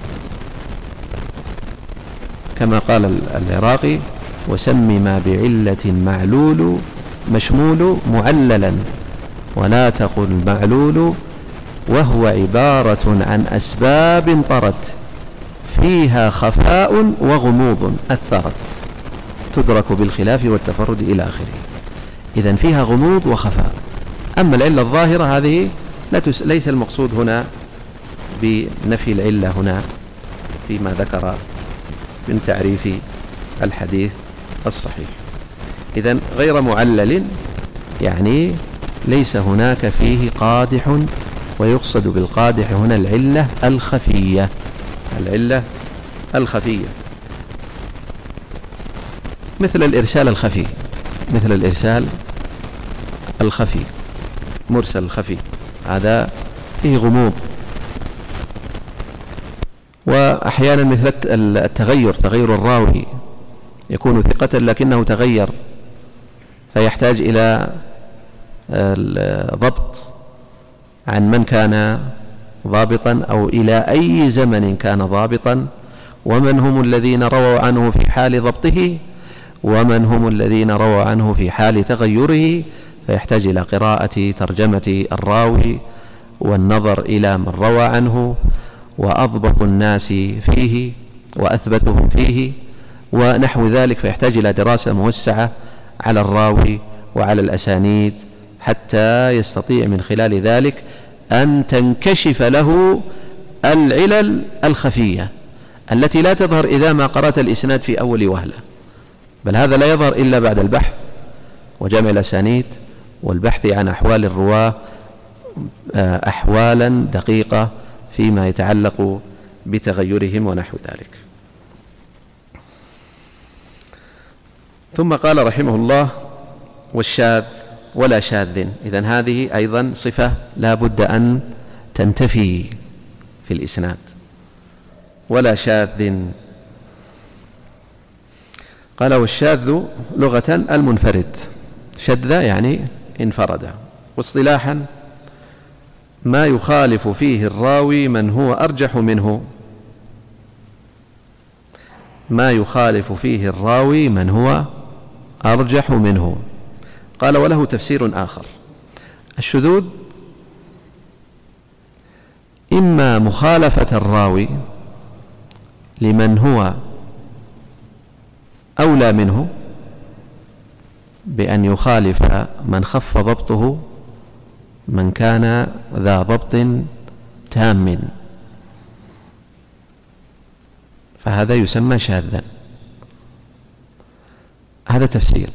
كما قال العراقي: وسم ما بعلة معلول مشمول معللا ولا تقل معلول، وهو عبارة عن أسباب طرت فيها خفاء وغموض أثرت تدرك بالخلاف والتفرد إلى آخره. إذن فيها غموض وخفاء. أما العلة الظاهرة هذه ليس المقصود هنا بنفي العلة هنا فيما ذكر من تعريف الحديث الصحيح. إذن غير معلل يعني ليس هناك فيه قادح، ويقصد بالقادح هنا العلة الخفية، العلة الخفية مثل الإرسال الخفي، مثل الإرسال الخفي مرسل الخفي، هذا فيه غموض. وأحيانا مثل التغير، تغير الراوي، يكون ثقة لكنه تغير فيحتاج إلى الضبط عن من كان ضابطا أو إلى أي زمن كان ضابطا، ومن هم الذين رووا عنه في حال ضبطه، ومن هم الذين رووا عنه في حال تغيره، فيحتاج إلى قراءة ترجمة الراوي والنظر إلى من روى عنه وأضبط الناس فيه وأثبتهم فيه ونحو ذلك، فيحتاج إلى دراسة موسعة على الراوي وعلى الأسانيد حتى يستطيع من خلال ذلك أن تنكشف له العلل الخفية التي لا تظهر إذا ما قرأت الإسناد في أول وهلة، بل هذا لا يظهر إلا بعد البحث وجمع الأسانيد والبحث عن أحوال الرواة أحوالا دقيقة فيما يتعلق بتغيرهم ونحو ذلك. ثم قال رحمه الله: والشاذ ولا شاذ. إذن هذه أيضا صفة لا بد أن تنتفي في الإسناد. ولا شاذ، قال: والشاذ لغة المنفرد، شذ يعني انفرد، واصطلاحا ما يخالف فيه الراوي من هو أرجح منه، ما يخالف فيه الراوي من هو أرجح منه. قال: وله تفسير آخر. الشذوذ إما مخالفة الراوي لمن هو أولى منه بأن يخالف من خف ضبطه من كان ذا ضبط تام، فهذا يسمى شاذا. هذا تفسير.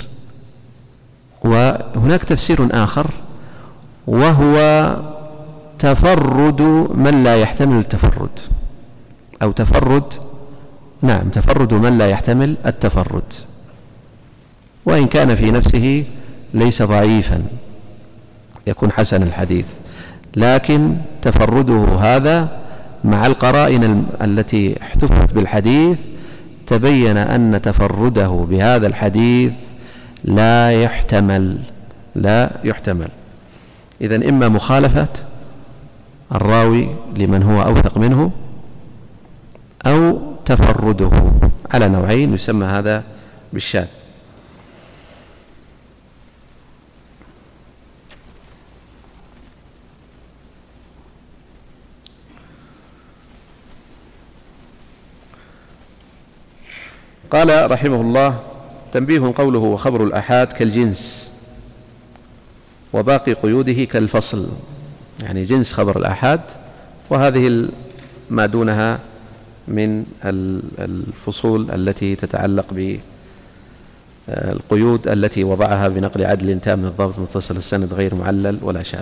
وهناك تفسير آخر وهو تفرد من لا يحتمل التفرد، أو تفرد نعم تفرد من لا يحتمل التفرد، وإن كان في نفسه ليس ضعيفا يكون حسن الحديث، لكن تفرده هذا مع القرائن التي احتفت بالحديث تبين أن تفرده بهذا الحديث لا يحتمل لا يحتمل. إذن إما مخالفة الراوي لمن هو أوثق منه، أو تفرده على نوعين، يسمى هذا بالشاذ. قال رحمه الله: تنبيه، قوله وخبر الآحاد كالجنس وباقي قيوده كالفصل، يعني جنس خبر الآحاد وهذه ما دونها من الفصول التي تتعلق بالقيود التي وضعها بنقل عدل تام الضبط متصل السند غير معلل ولا شاذ.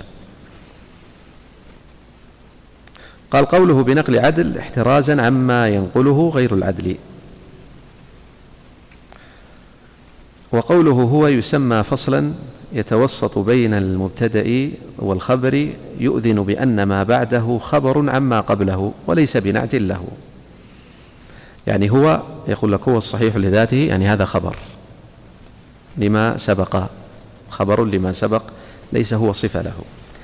قال: قوله بنقل عدل احترازا عما ينقله غير العدل. وقوله هو يسمى فصلا يتوسط بين المبتدأ والخبر، يؤذن بأن ما بعده خبر عما قبله وليس بنعت له. يعني هو يقول لك هو الصحيح لذاته، يعني هذا خبر لما سبق، خبر لما سبق، ليس هو صفة له.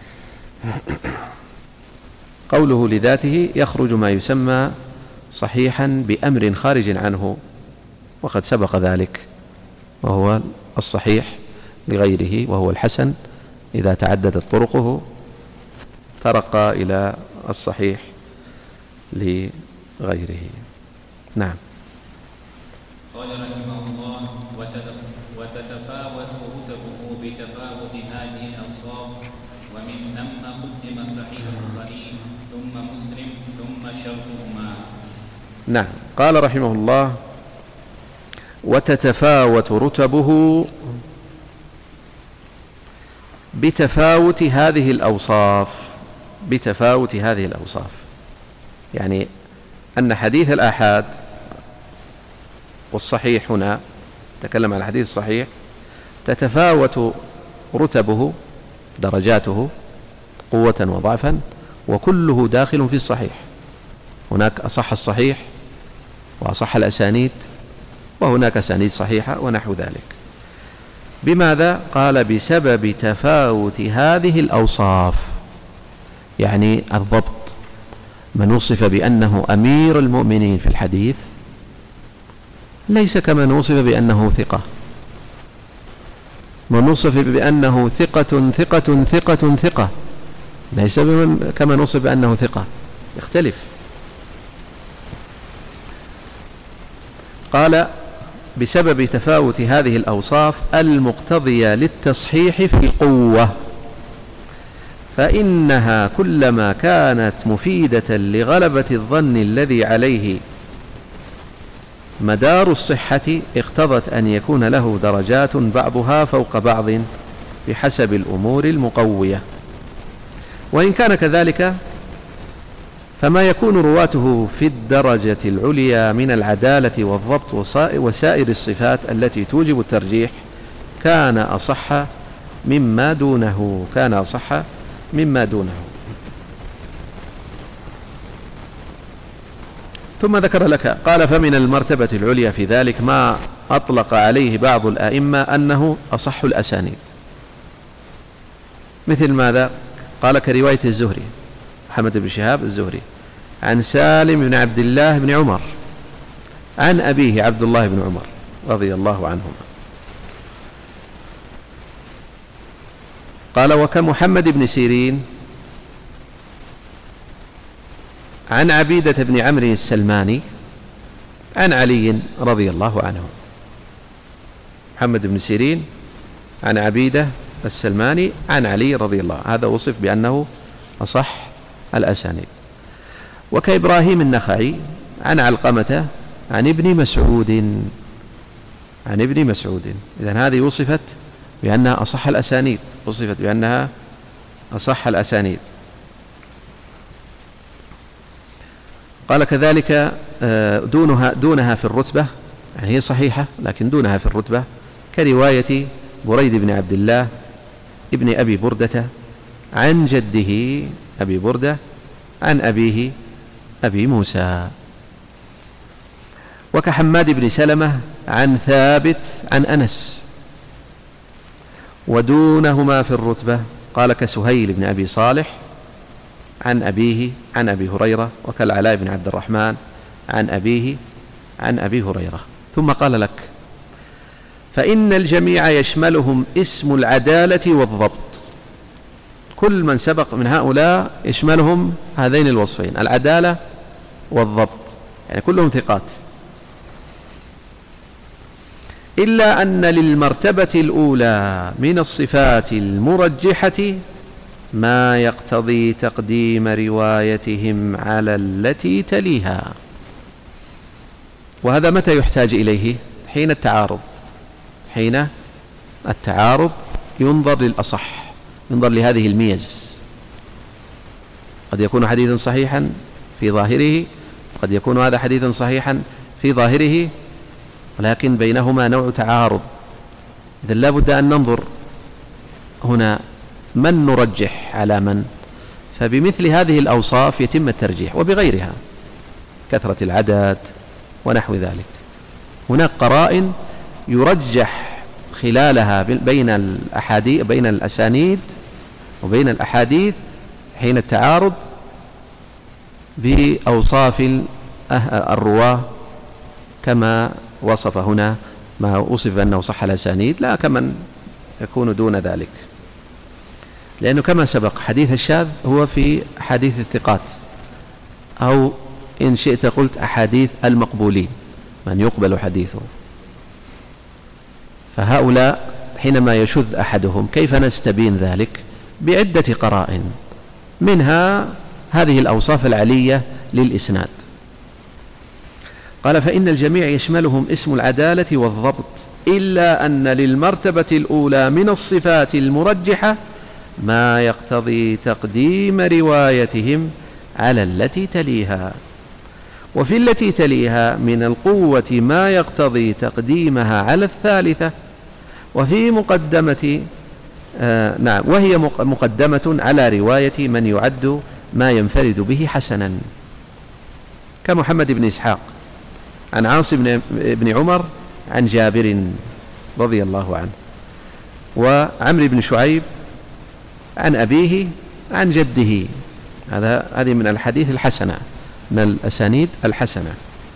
قوله لذاته يخرج ما يسمى صحيحا بأمر خارج عنه، وقد سبق ذلك، وهو الصحيح لغيره، وهو الحسن إذا تعددت طرقه ترقى إلى الصحيح لغيره. نعم. قال رحمه الله: وتتفاوت رتبه بتفاوت هذه الأوصاف، ومن ثم قدم صحيح البخاري ثم مسلم ثم شرطهما. نعم. قال رحمه الله: وتتفاوت رتبه بتفاوت هذه الأوصاف، بتفاوت هذه الأوصاف، يعني أن حديث الآحاد والصحيح، هنا تكلم عن الحديث الصحيح، تتفاوت رتبه درجاته قوة وضعفا، وكله داخل في الصحيح. هناك أصح الصحيح وأصح الأسانيد، وهناك أسانيد صحيحة ونحو ذلك. بماذا؟ قال: بسبب تفاوت هذه الأوصاف، يعني الضبط. من وصف بأنه أمير المؤمنين في الحديث ليس كمن وصف بأنه ثقة. من وصف بأنه ثقة ثقة ثقة ثقة ليس كمن وصف بأنه ثقة، يختلف. قال: بسبب تفاوت هذه الأوصاف المقتضية للتصحيح في القوة، فإنها كلما كانت مفيدة لغلبة الظن الذي عليه مدار الصحة اقتضت أن يكون له درجات بعضها فوق بعض بحسب الأمور المقوية. وإن كان كذلك فما يكون رواته في الدرجة العليا من العدالة والضبط وسائر الصفات التي توجب الترجيح كان أصح مما دونه كان أصح مما دونه ثم ذكر لك، قال: فمن المرتبة العليا في ذلك ما أطلق عليه بعض الآئمة أنه أصح الأسانيد. مثل ماذا؟ قال: كرواية الزهري، محمد بن شهاب الزهري، عن سالم بن عبد الله بن عمر عن أبيه عبد الله بن عمر رضي الله عنهما. قال: وكمحمد بن سيرين عن عبيدة بن عمرو السلماني عن علي رضي الله عنه. محمد بن سيرين عن عبيدة السلماني عن علي رضي الله عنه، هذا وصف بأنه أصح الأسانيد. وكإبراهيم النخعي عن علقمة عن ابن مسعود عن ابن مسعود. إذن هذه وصفت بأنها أصح الأسانيد، وصفت بأنها أصح الأسانيد. قال: كذلك دونها دونها في الرتبة، يعني هي صحيحة لكن دونها في الرتبة، كرواية بريد بن عبد الله ابن أبي بردة عن جده أبي بردة عن أبيه أبي موسى. وكحماد بن سلمة عن ثابت عن أنس. ودونهما في الرتبة قال: كسهيل بن أبي صالح عن أبيه عن أبي هريرة، وكالعلاء بن عبد الرحمن عن أبيه عن أبي هريرة. ثم قال لك: فإن الجميع يشملهم اسم العدالة والضبط. كل من سبق من هؤلاء يشملهم هذين الوصفين، العدالة والضبط، يعني كلهم ثقات، إلا أن للمرتبة الأولى من الصفات المرجحة ما يقتضي تقديم روايتهم على التي تليها. وهذا متى يحتاج إليه؟ حين التعارض. حين التعارض ينظر للأصح، ينظر لهذه الميز. قد يكون حديثا صحيحا في ظاهره، قد يكون هذا حديثا صحيحا في ظاهره، ولكن بينهما نوع تعارض، إذن لا بد أن ننظر هنا من نرجح على من، فبمثل هذه الأوصاف يتم الترجيح، وبغيرها كثرة العدد ونحو ذلك. هناك قرائن يرجح خلالها بين الأحاديث بين الأسانيد وبين الأحاديث حين التعارض بأوصاف الرواة، كما وصف هنا ما وصف أنه صح الأسانيد، لا كمن يكون دون ذلك، لأنه كما سبق حديث الشاذ هو في حديث الثقات، أو إن شئت قلت أحاديث المقبولين من يقبل حديثه. فهؤلاء حينما يشذ أحدهم كيف نستبين ذلك؟ بعدة قرائن، منها هذه الأوصاف العلية للإسناد. قال: فإن الجميع يشملهم اسم العدالة والضبط، إلا أن للمرتبة الأولى من الصفات المرجحة ما يقتضي تقديم روايتهم على التي تليها، وفي التي تليها من القوة ما يقتضي تقديمها على الثالثة، وفي مقدمة آه نعم وهي مقدمة على رواية من يعد ما ينفرد به حسنا، كمحمد بن إسحاق عن عاصم بن عمر عن جابر رضي الله عنه، وعمرو بن شعيب عن أبيه عن جده. هذا هذه من الحديث الحسنة، من الأسانيد الحسنة.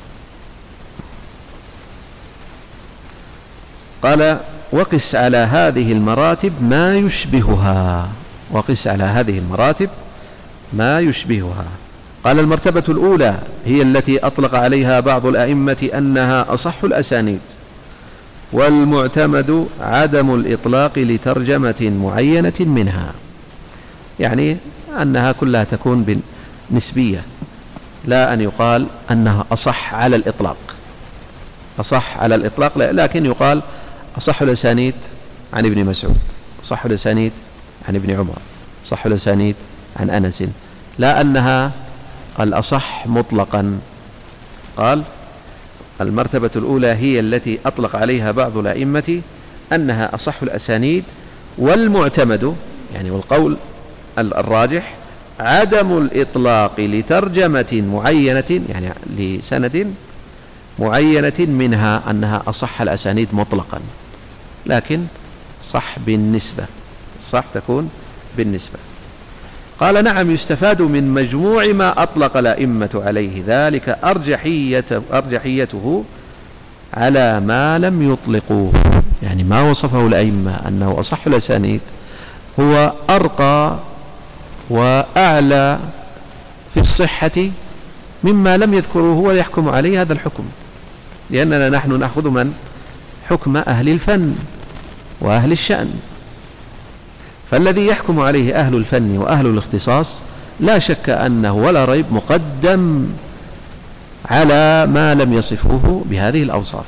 قال: وقس على هذه المراتب ما يشبهها، وقس على هذه المراتب ما يشبهها. قال: المرتبة الأولى هي التي أطلق عليها بعض الأئمة أنها أصح الأسانيد، والمعتمد عدم الإطلاق لترجمة معينة منها، يعني أنها كلها تكون نسبية، لا أن يقال أنها أصح على الإطلاق، أصح على الإطلاق، لكن يقال أصح الأسانيد عن ابن مسعود، أصح الأسانيد عن ابن عمر، أصح الأسانيد عن أنس، لا أنها الأصح مطلقا. قال: المرتبة الأولى هي التي أطلق عليها بعض الأئمة أنها أصح الأسانيد، والمعتمد يعني والقول الراجح عدم الإطلاق لترجمة معينة، يعني لسند معينة منها أنها أصح الأسانيد مطلقا، لكن صح بالنسبة، صح تكون بالنسبة. قال: نعم، يستفاد من مجموع ما أطلق الأئمة عليه ذلك أرجحية أرجحيته على ما لم يطلقوه، يعني ما وصفه الأئمة أنه أصح الأسانيد هو أرقى وأعلى في الصحة مما لم يذكروه ويحكم عليه هذا الحكم، لأننا نحن نأخذ من حكم أهل الفن وأهل الشأن، فالذي يحكم عليه أهل الفن وأهل الاختصاص لا شك أنه ولا ريب مقدم على ما لم يصفوه بهذه الأوصاف.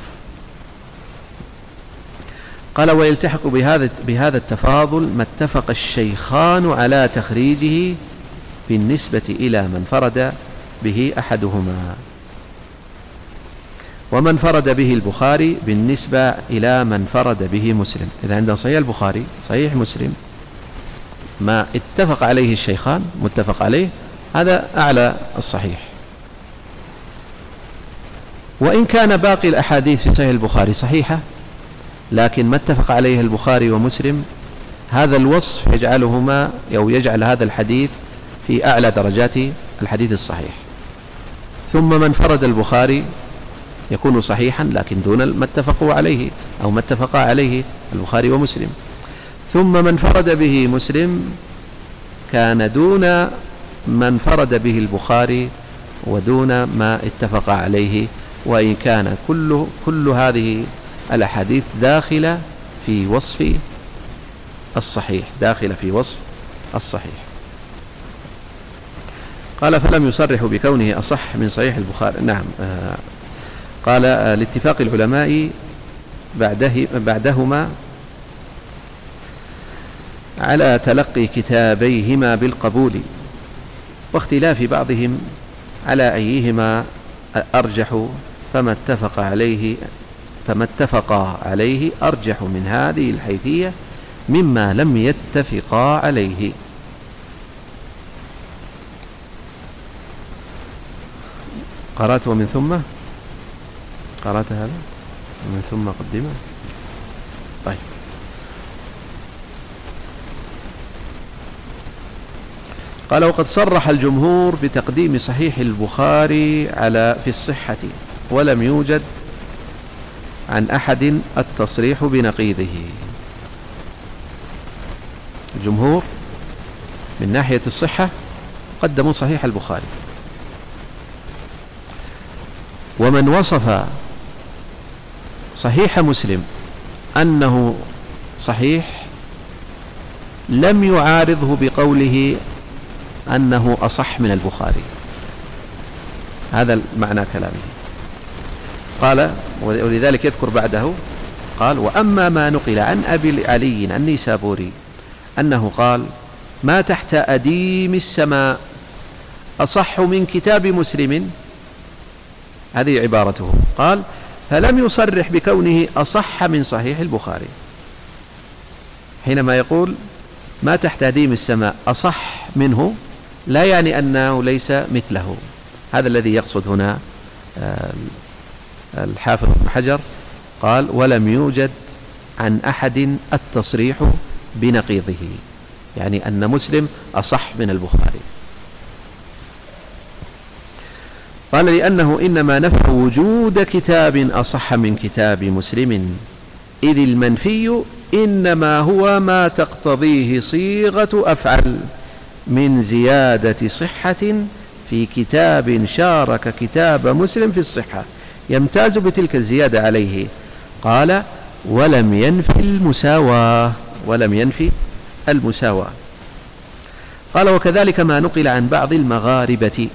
قال: ويلتحق بهذا بهذا التفاضل ما اتفق الشيخان على تخريجه بالنسبة إلى من فرد به أحدهما، ومن فرد به البخاري بالنسبة إلى من فرد به مسلم. إذا عندنا صحيح البخاري صحيح مسلم ما اتفق عليه الشيخان متفق عليه، هذا أعلى الصحيح. وإن كان باقي الأحاديث في صحيح البخاري صحيحة، لكن ما اتفق عليه البخاري ومسلم هذا الوصف يجعلهما أو يجعل هذا الحديث في أعلى درجات الحديث الصحيح. ثم من فرد البخاري يكون صحيحا لكن دون ما اتفقوا عليه أو ما اتفقا عليه البخاري ومسلم. ثم من فرد به مسلم كان دون من فرد به البخاري ودون ما اتفق عليه، وإن كان كل, كل هذه الأحاديث داخلة في وصف الصحيح، داخلة في وصف الصحيح. قال: فلم يصرح بكونه أصح من صحيح البخاري. نعم. آه قال: آه لاتفاق العلماء بعده بعدهما على تلقي كتابيهما بالقبول، واختلاف بعضهم على أيهما أرجح، فما اتفق عليه فما اتفقا عليه أرجح من هذه الحيثية مما لم يتفقا عليه. قرأت ومن ثم قرأت هذا ومن ثم قدمه. طيب، قال وقد صرح الجمهور بتقديم صحيح البخاري على في الصحة، ولم يوجد عن أحد التصريح بنقيضه. الجمهور من ناحية الصحة قدموا صحيح البخاري، ومن وصف صحيح مسلم أنه صحيح لم يعارضه بقوله أنه أصح من البخاري. هذا معنى كلامه. قال ولذلك يذكر بعده قال وأما ما نقل عن أبي علي النيسابوري أنه قال ما تحت أديم السماء أصح من كتاب مسلم، هذه عبارته، قال فلم يصرح بكونه أصح من صحيح البخاري. حينما يقول ما تحت أديم السماء أصح منه لا يعني أنه ليس مثله. هذا الذي يقصد هنا الحافظ ابن حجر، قال ولم يوجد عن أحد التصريح بنقيضه، يعني أن مسلم أصح من البخاري. قال لأنه إنما نفى وجود كتاب أصح من كتاب مسلم، إذ المنفي إنما هو ما تقتضيه صيغة أفعل من زيادة صحة في كتاب شارك كتاب مسلم في الصحة يمتاز بتلك الزيادة عليه. قال ولم ينفي المساواة، ولم ينفي المساواة. قال وكذلك ما نقل عن بعض المغاربة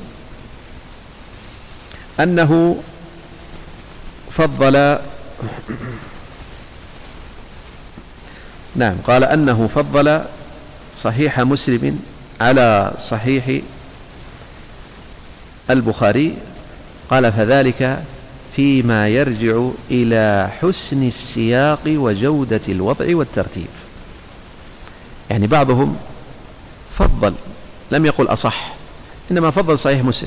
أنه فضل نعم قال أنه فضل صحيح مسلم على صحيح البخاري. قال فذلك فيما يرجع إلى حسن السياق وجودة الوضع والترتيب. يعني بعضهم فضل، لم يقل أصح، إنما فضل صحيح مسلم،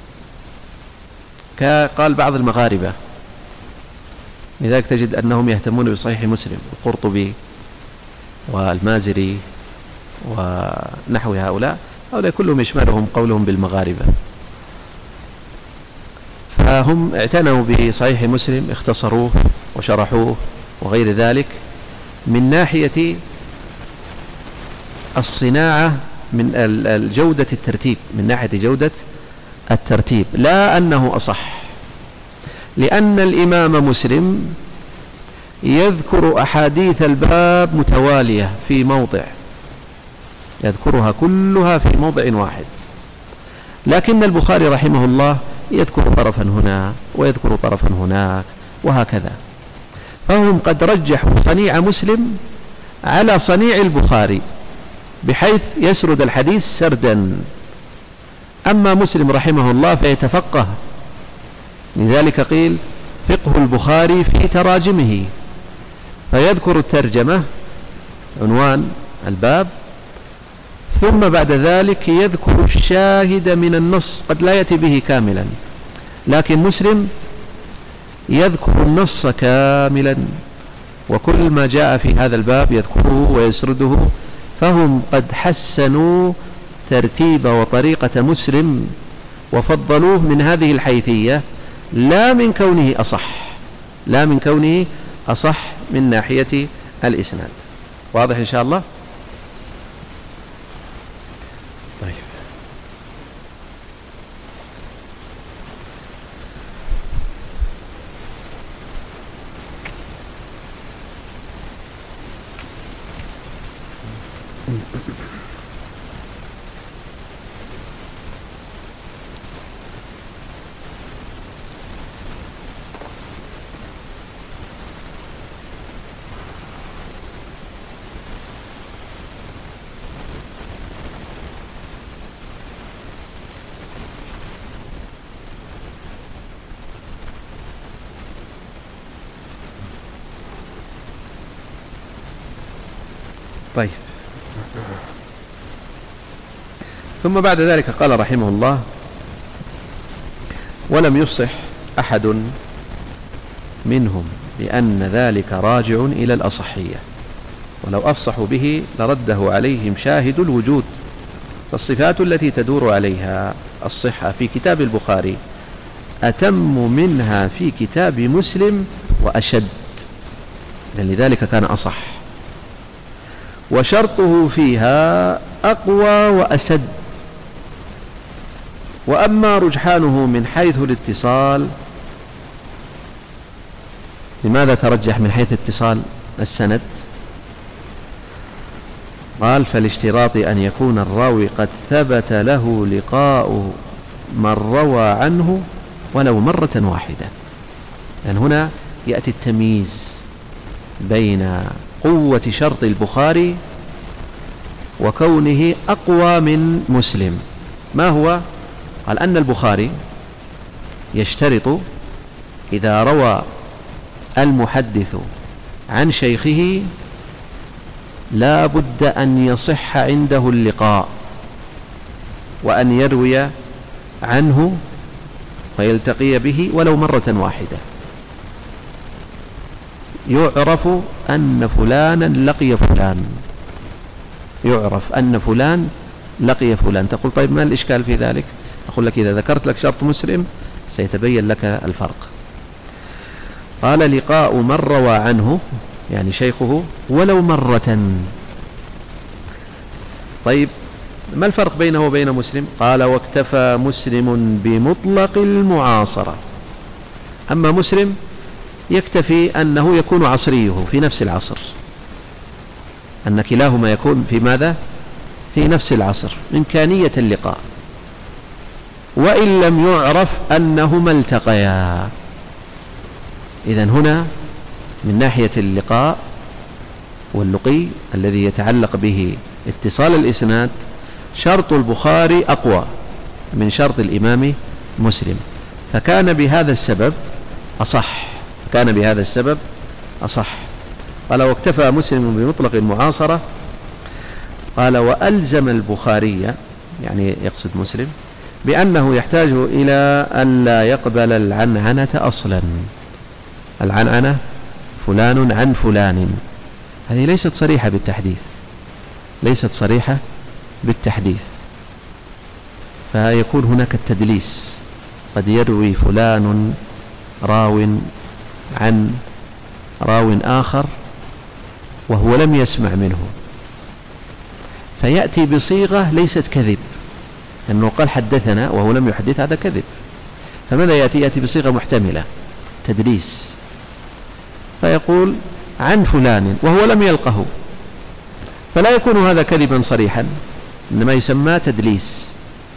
قال بعض المغاربة. لذلك تجد أنهم يهتمون بصحيح مسلم، القرطبي والمازري ونحو هؤلاء، هؤلاء كلهم يشملهم قولهم بالمغاربة، فهم اعتنوا بصحيح مسلم، اختصروه وشرحوه وغير ذلك من ناحية الصناعة، من الجودة الترتيب، من ناحية جودة الترتيب، لا أنه أصح. لأن الإمام مسلم يذكر أحاديث الباب متوالية في موضع، يذكرها كلها في موضع واحد، لكن البخاري رحمه الله يذكر طرفا هنا ويذكر طرفا هناك وهكذا. فهم قد رجحوا صنيع مسلم على صنيع البخاري بحيث يسرد الحديث سردا. أما مسلم رحمه الله فيتفقه، لذلك قيل فقه البخاري في تراجمه، فيذكر الترجمة عنوان الباب، ثم بعد ذلك يذكر الشاهد من النص، قد لا يأتي به كاملا، لكن مسلم يذكر النص كاملا، وكل ما جاء في هذا الباب يذكره ويسرده. فهم قد حسنوا ترتيب وطريقة مسلم وفضلوه من هذه الحيثية، لا من كونه أصح، لا من كونه أصح من ناحية الإسناد. واضح إن شاء الله؟ طيب، طيب، ثم بعد ذلك قال رحمه الله: ولم يفصح أحد منهم بأن ذلك راجع إلى الأصحية، ولو أفصحوا به لرده عليهم شاهد الوجود. فالصفات التي تدور عليها الصحة في كتاب البخاري أتم منها في كتاب مسلم وأشد، لذلك كان أصح، وشرطه فيها أقوى وأسد. وأما رجحانه من حيث الاتصال، لماذا ترجح من حيث اتصال السند؟ قال: فالاشتراط أن يكون الراوي قد ثبت له لقاء من روى عنه ولو مرة واحدة. لأن هنا يأتي التمييز بين قوة شرط البخاري وكونه أقوى من مسلم. ما هو؟ قال أن البخاري يشترط إذا روى المحدث عن شيخه لا بد أن يصح عنده اللقاء، وأن يروي عنه ويلتقي به ولو مرة واحدة. يعرف أن فلانا لقي فلان، يعرف أن فلان لقي فلان. تقول: طيب ما الإشكال في ذلك؟ أقول لك: إذا ذكرت لك شرط مسلم سيتبين لك الفرق. قال: لقاء من روى عنه يعني شيخه ولو مرة. طيب ما الفرق بينه وبين مسلم؟ قال: واكتفى مسلم بمطلق المعاصرة. أما مسلم يكتفي أنه يكون عصريه في نفس العصر، أن كلاهما يكون في ماذا؟ في نفس العصر، إمكانية اللقاء، وإن لم يعرف أنهما التقيا. إذن هنا من ناحية اللقاء واللقي الذي يتعلق به اتصال الإسناد، شرط البخاري أقوى من شرط الإمام مسلم، فكان بهذا السبب أصح، كان بهذا السبب أصح. قال: واكتفى مسلم بمطلق المعاصرة. قال: وألزم البخاري، يعني يقصد مسلم، بأنه يحتاج إلى أن لا يقبل العنعنة أصلا. العنعنة فلان عن فلان، هذه ليست صريحة بالتحديث، ليست صريحة بالتحديث، فيكون هناك التدليس. قد يروي فلان راو عن راو آخر وهو لم يسمع منه، فيأتي بصيغة ليست كذب، أنه قال حدثنا وهو لم يحدث، هذا كذب. فماذا يأتي؟ يأتي بصيغة محتملة، تدليس، فيقول عن فلان وهو لم يلقه، فلا يكون هذا كذبا صريحا، إنما يسمى تدليس.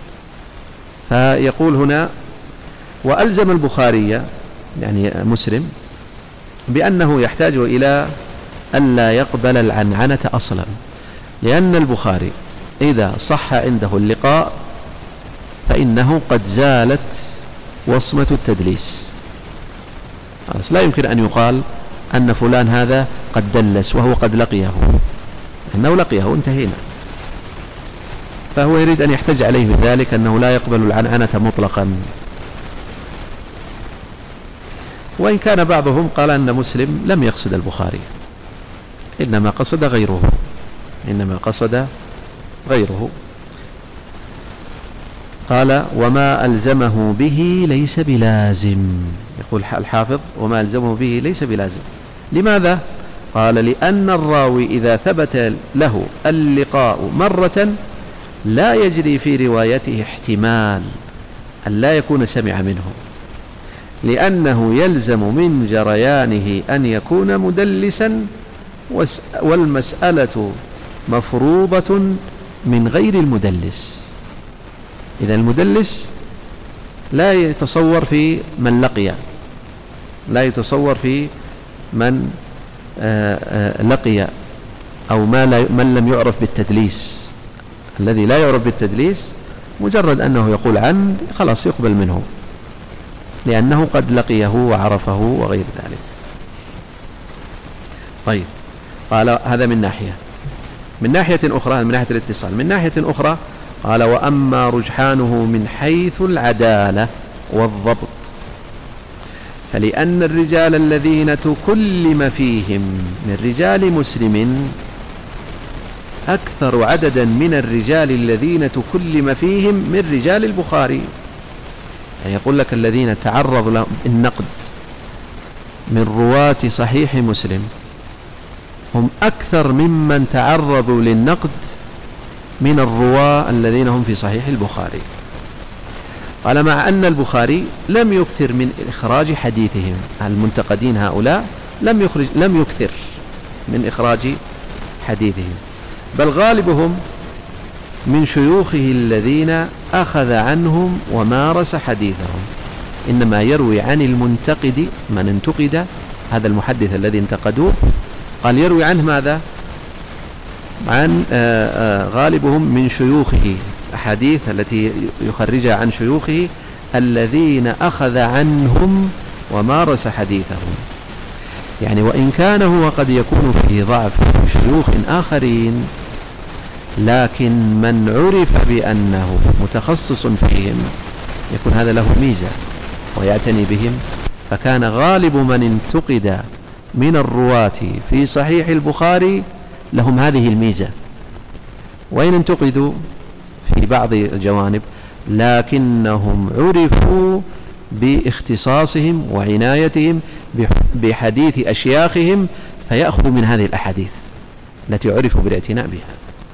فيقول هنا: وألزم البخاري يعني مسلم بأنه يحتاج إلى أن لا يقبل العنعنة أصلا، لأن البخاري إذا صح عنده اللقاء فإنه قد زالت وصمة التدليس. لا يمكن أن يقال أن فلان هذا قد دلس وهو قد لقيه، أنه لقيه انتهينا. فهو يريد أن يحتج عليه بذلك أنه لا يقبل العنعنة مطلقا. وإن كان بعضهم قال أن مسلم لم يقصد البخاري، إنما قصد غيره، إنما قصد غيره. قال: وما ألزمه به ليس بلازم. يقول الحافظ: وما ألزمه به ليس بلازم. لماذا؟ قال: لأن الراوي إذا ثبت له اللقاء مرة لا يجري في روايته احتمال أن لا يكون سمع منه، لأنه يلزم من جريانه أن يكون مدلسا، والمسألة مفروضة من غير المدلس. إذا المدلس لا يتصور في من لقي، لا يتصور في من لقي أو من لم يعرف بالتدليس. الذي لا يعرف بالتدليس مجرد أنه يقول عن خلاص يقبل منه، لأنه قد لقيه وعرفه وغير ذلك. طيب، قال هذا من ناحية. من ناحية أخرى، من ناحية الاتصال. من ناحية أخرى قال: وأما رجحانه من حيث العدالة والضبط فلأن الرجال الذين تكلم فيهم من رجال مسلم أكثر عددا من الرجال الذين تكلم فيهم من رجال البخاري. يعني يقول لك الذين تعرض لهم النقد من رواة صحيح مسلم هم أكثر ممن تعرضوا للنقد من الرواة الذين هم في صحيح البخاري. قال: مع أن البخاري لم يكثر من إخراج حديثهم، المنتقدين هؤلاء لم يخرج لم يكثر من إخراج حديثهم، بل غالبهم من شيوخه الذين أخذ عنهم ومارس حديثهم، إنما يروي عن المنتقد من انتقد، هذا المحدث الذي انتقدوه، قال يروي عنه ماذا؟ عن آآ آآ غالبهم من شيوخه، أحاديث التي يخرجها عن شيوخه الذين أخذ عنهم ومارس حديثهم. يعني وإن كان هو قد يكون فيه ضعف في شيوخ آخرين، لكن من عرف بأنه متخصص فيهم يكون هذا له ميزة ويعتني بهم. فكان غالب من انتقد من الرواة في صحيح البخاري لهم هذه الميزة، وإن انتقدوا في بعض الجوانب لكنهم عرفوا باختصاصهم وعنايتهم بحديث أشياخهم، فيأخذوا من هذه الأحاديث التي عرفوا بالاعتناء بها.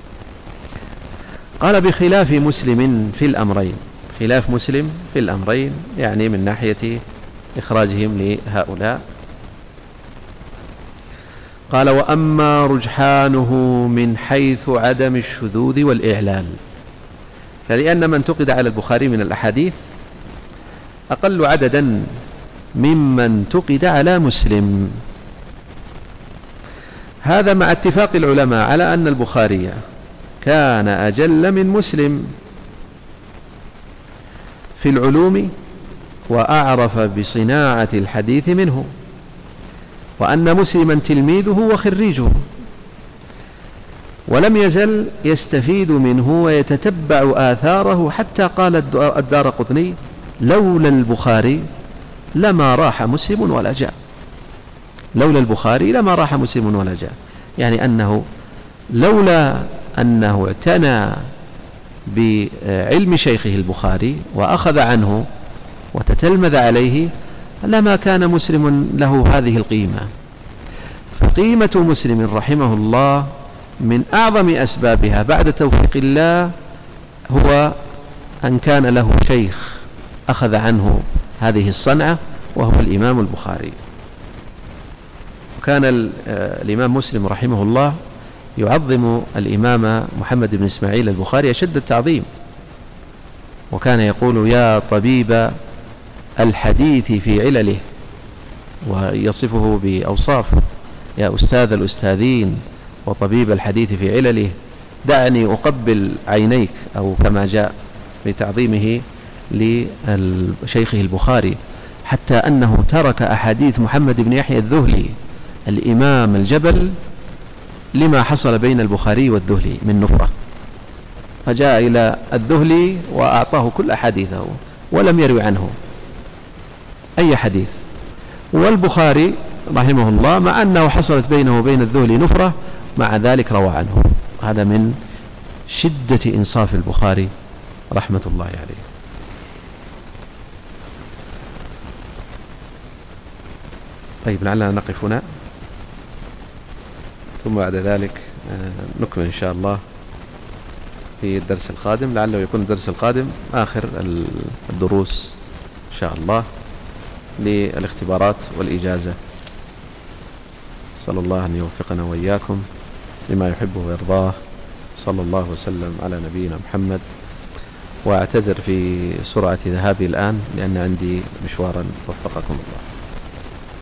قال: بخلاف مسلم في الأمرين، خلاف مسلم في الأمرين يعني من ناحية إخراجهم لهؤلاء. قال: وأما رجحانه من حيث عدم الشذوذ والإعلال فلأن من انتقد على البخاري من الأحاديث أقل عددا ممن انتقد على مسلم. هذا مع اتفاق العلماء على أن البخاري كان أجل من مسلم في العلوم وأعرف بصناعة الحديث منه، وأن مسلما تلميذه وخريجه، ولم يزل يستفيد منه ويتتبع آثاره، حتى قال الدارقطني: لولا البخاري لما راح مسلم ولا جاء. لولا البخاري لما راح مسلم ولا جاء، يعني أنه لولا أنه اعتنى بعلم شيخه البخاري وأخذ عنه وتتلمذ عليه لما كان مسلم له هذه القيمة. فقيمة مسلم رحمه الله من أعظم أسبابها بعد توفيق الله هو أن كان له شيخ أخذ عنه هذه الصنعة، وهو الإمام البخاري. وكان الإمام مسلم رحمه الله يعظم الإمام محمد بن إسماعيل البخاري أشد التعظيم، وكان يقول: يا طبيب الحديث في علله، ويصفه بأوصاف: يا أستاذ الأستاذين وطبيب الحديث في علله، دعني أقبل عينيك، أو كما جاء بتعظيمه لشيخه البخاري، حتى أنه ترك أحاديث محمد بن يحيى الذهلي الإمام الجبل لما حصل بين البخاري والذهلي من نفرة، فجاء إلى الذهلي وأعطاه كل أحاديثه ولم يروي عنه أي حديث. والبخاري رحمه الله مع أنه حصلت بينه وبين الذهلي نفرة، مع ذلك روى عنه. هذا من شدة إنصاف البخاري رحمة الله عليه. طيب، لعلنا نقف هنا، ثم بعد ذلك نكمل إن شاء الله في الدرس القادم. لعله يكون الدرس القادم آخر الدروس إن شاء الله للاختبارات والإجازة. صلى الله أن يوفقنا وإياكم لما يحبه ويرضاه. صلى الله وسلم على نبينا محمد. وأعتذر في سرعة ذهابي الآن لأن عندي مشوارا، وفقكم الله.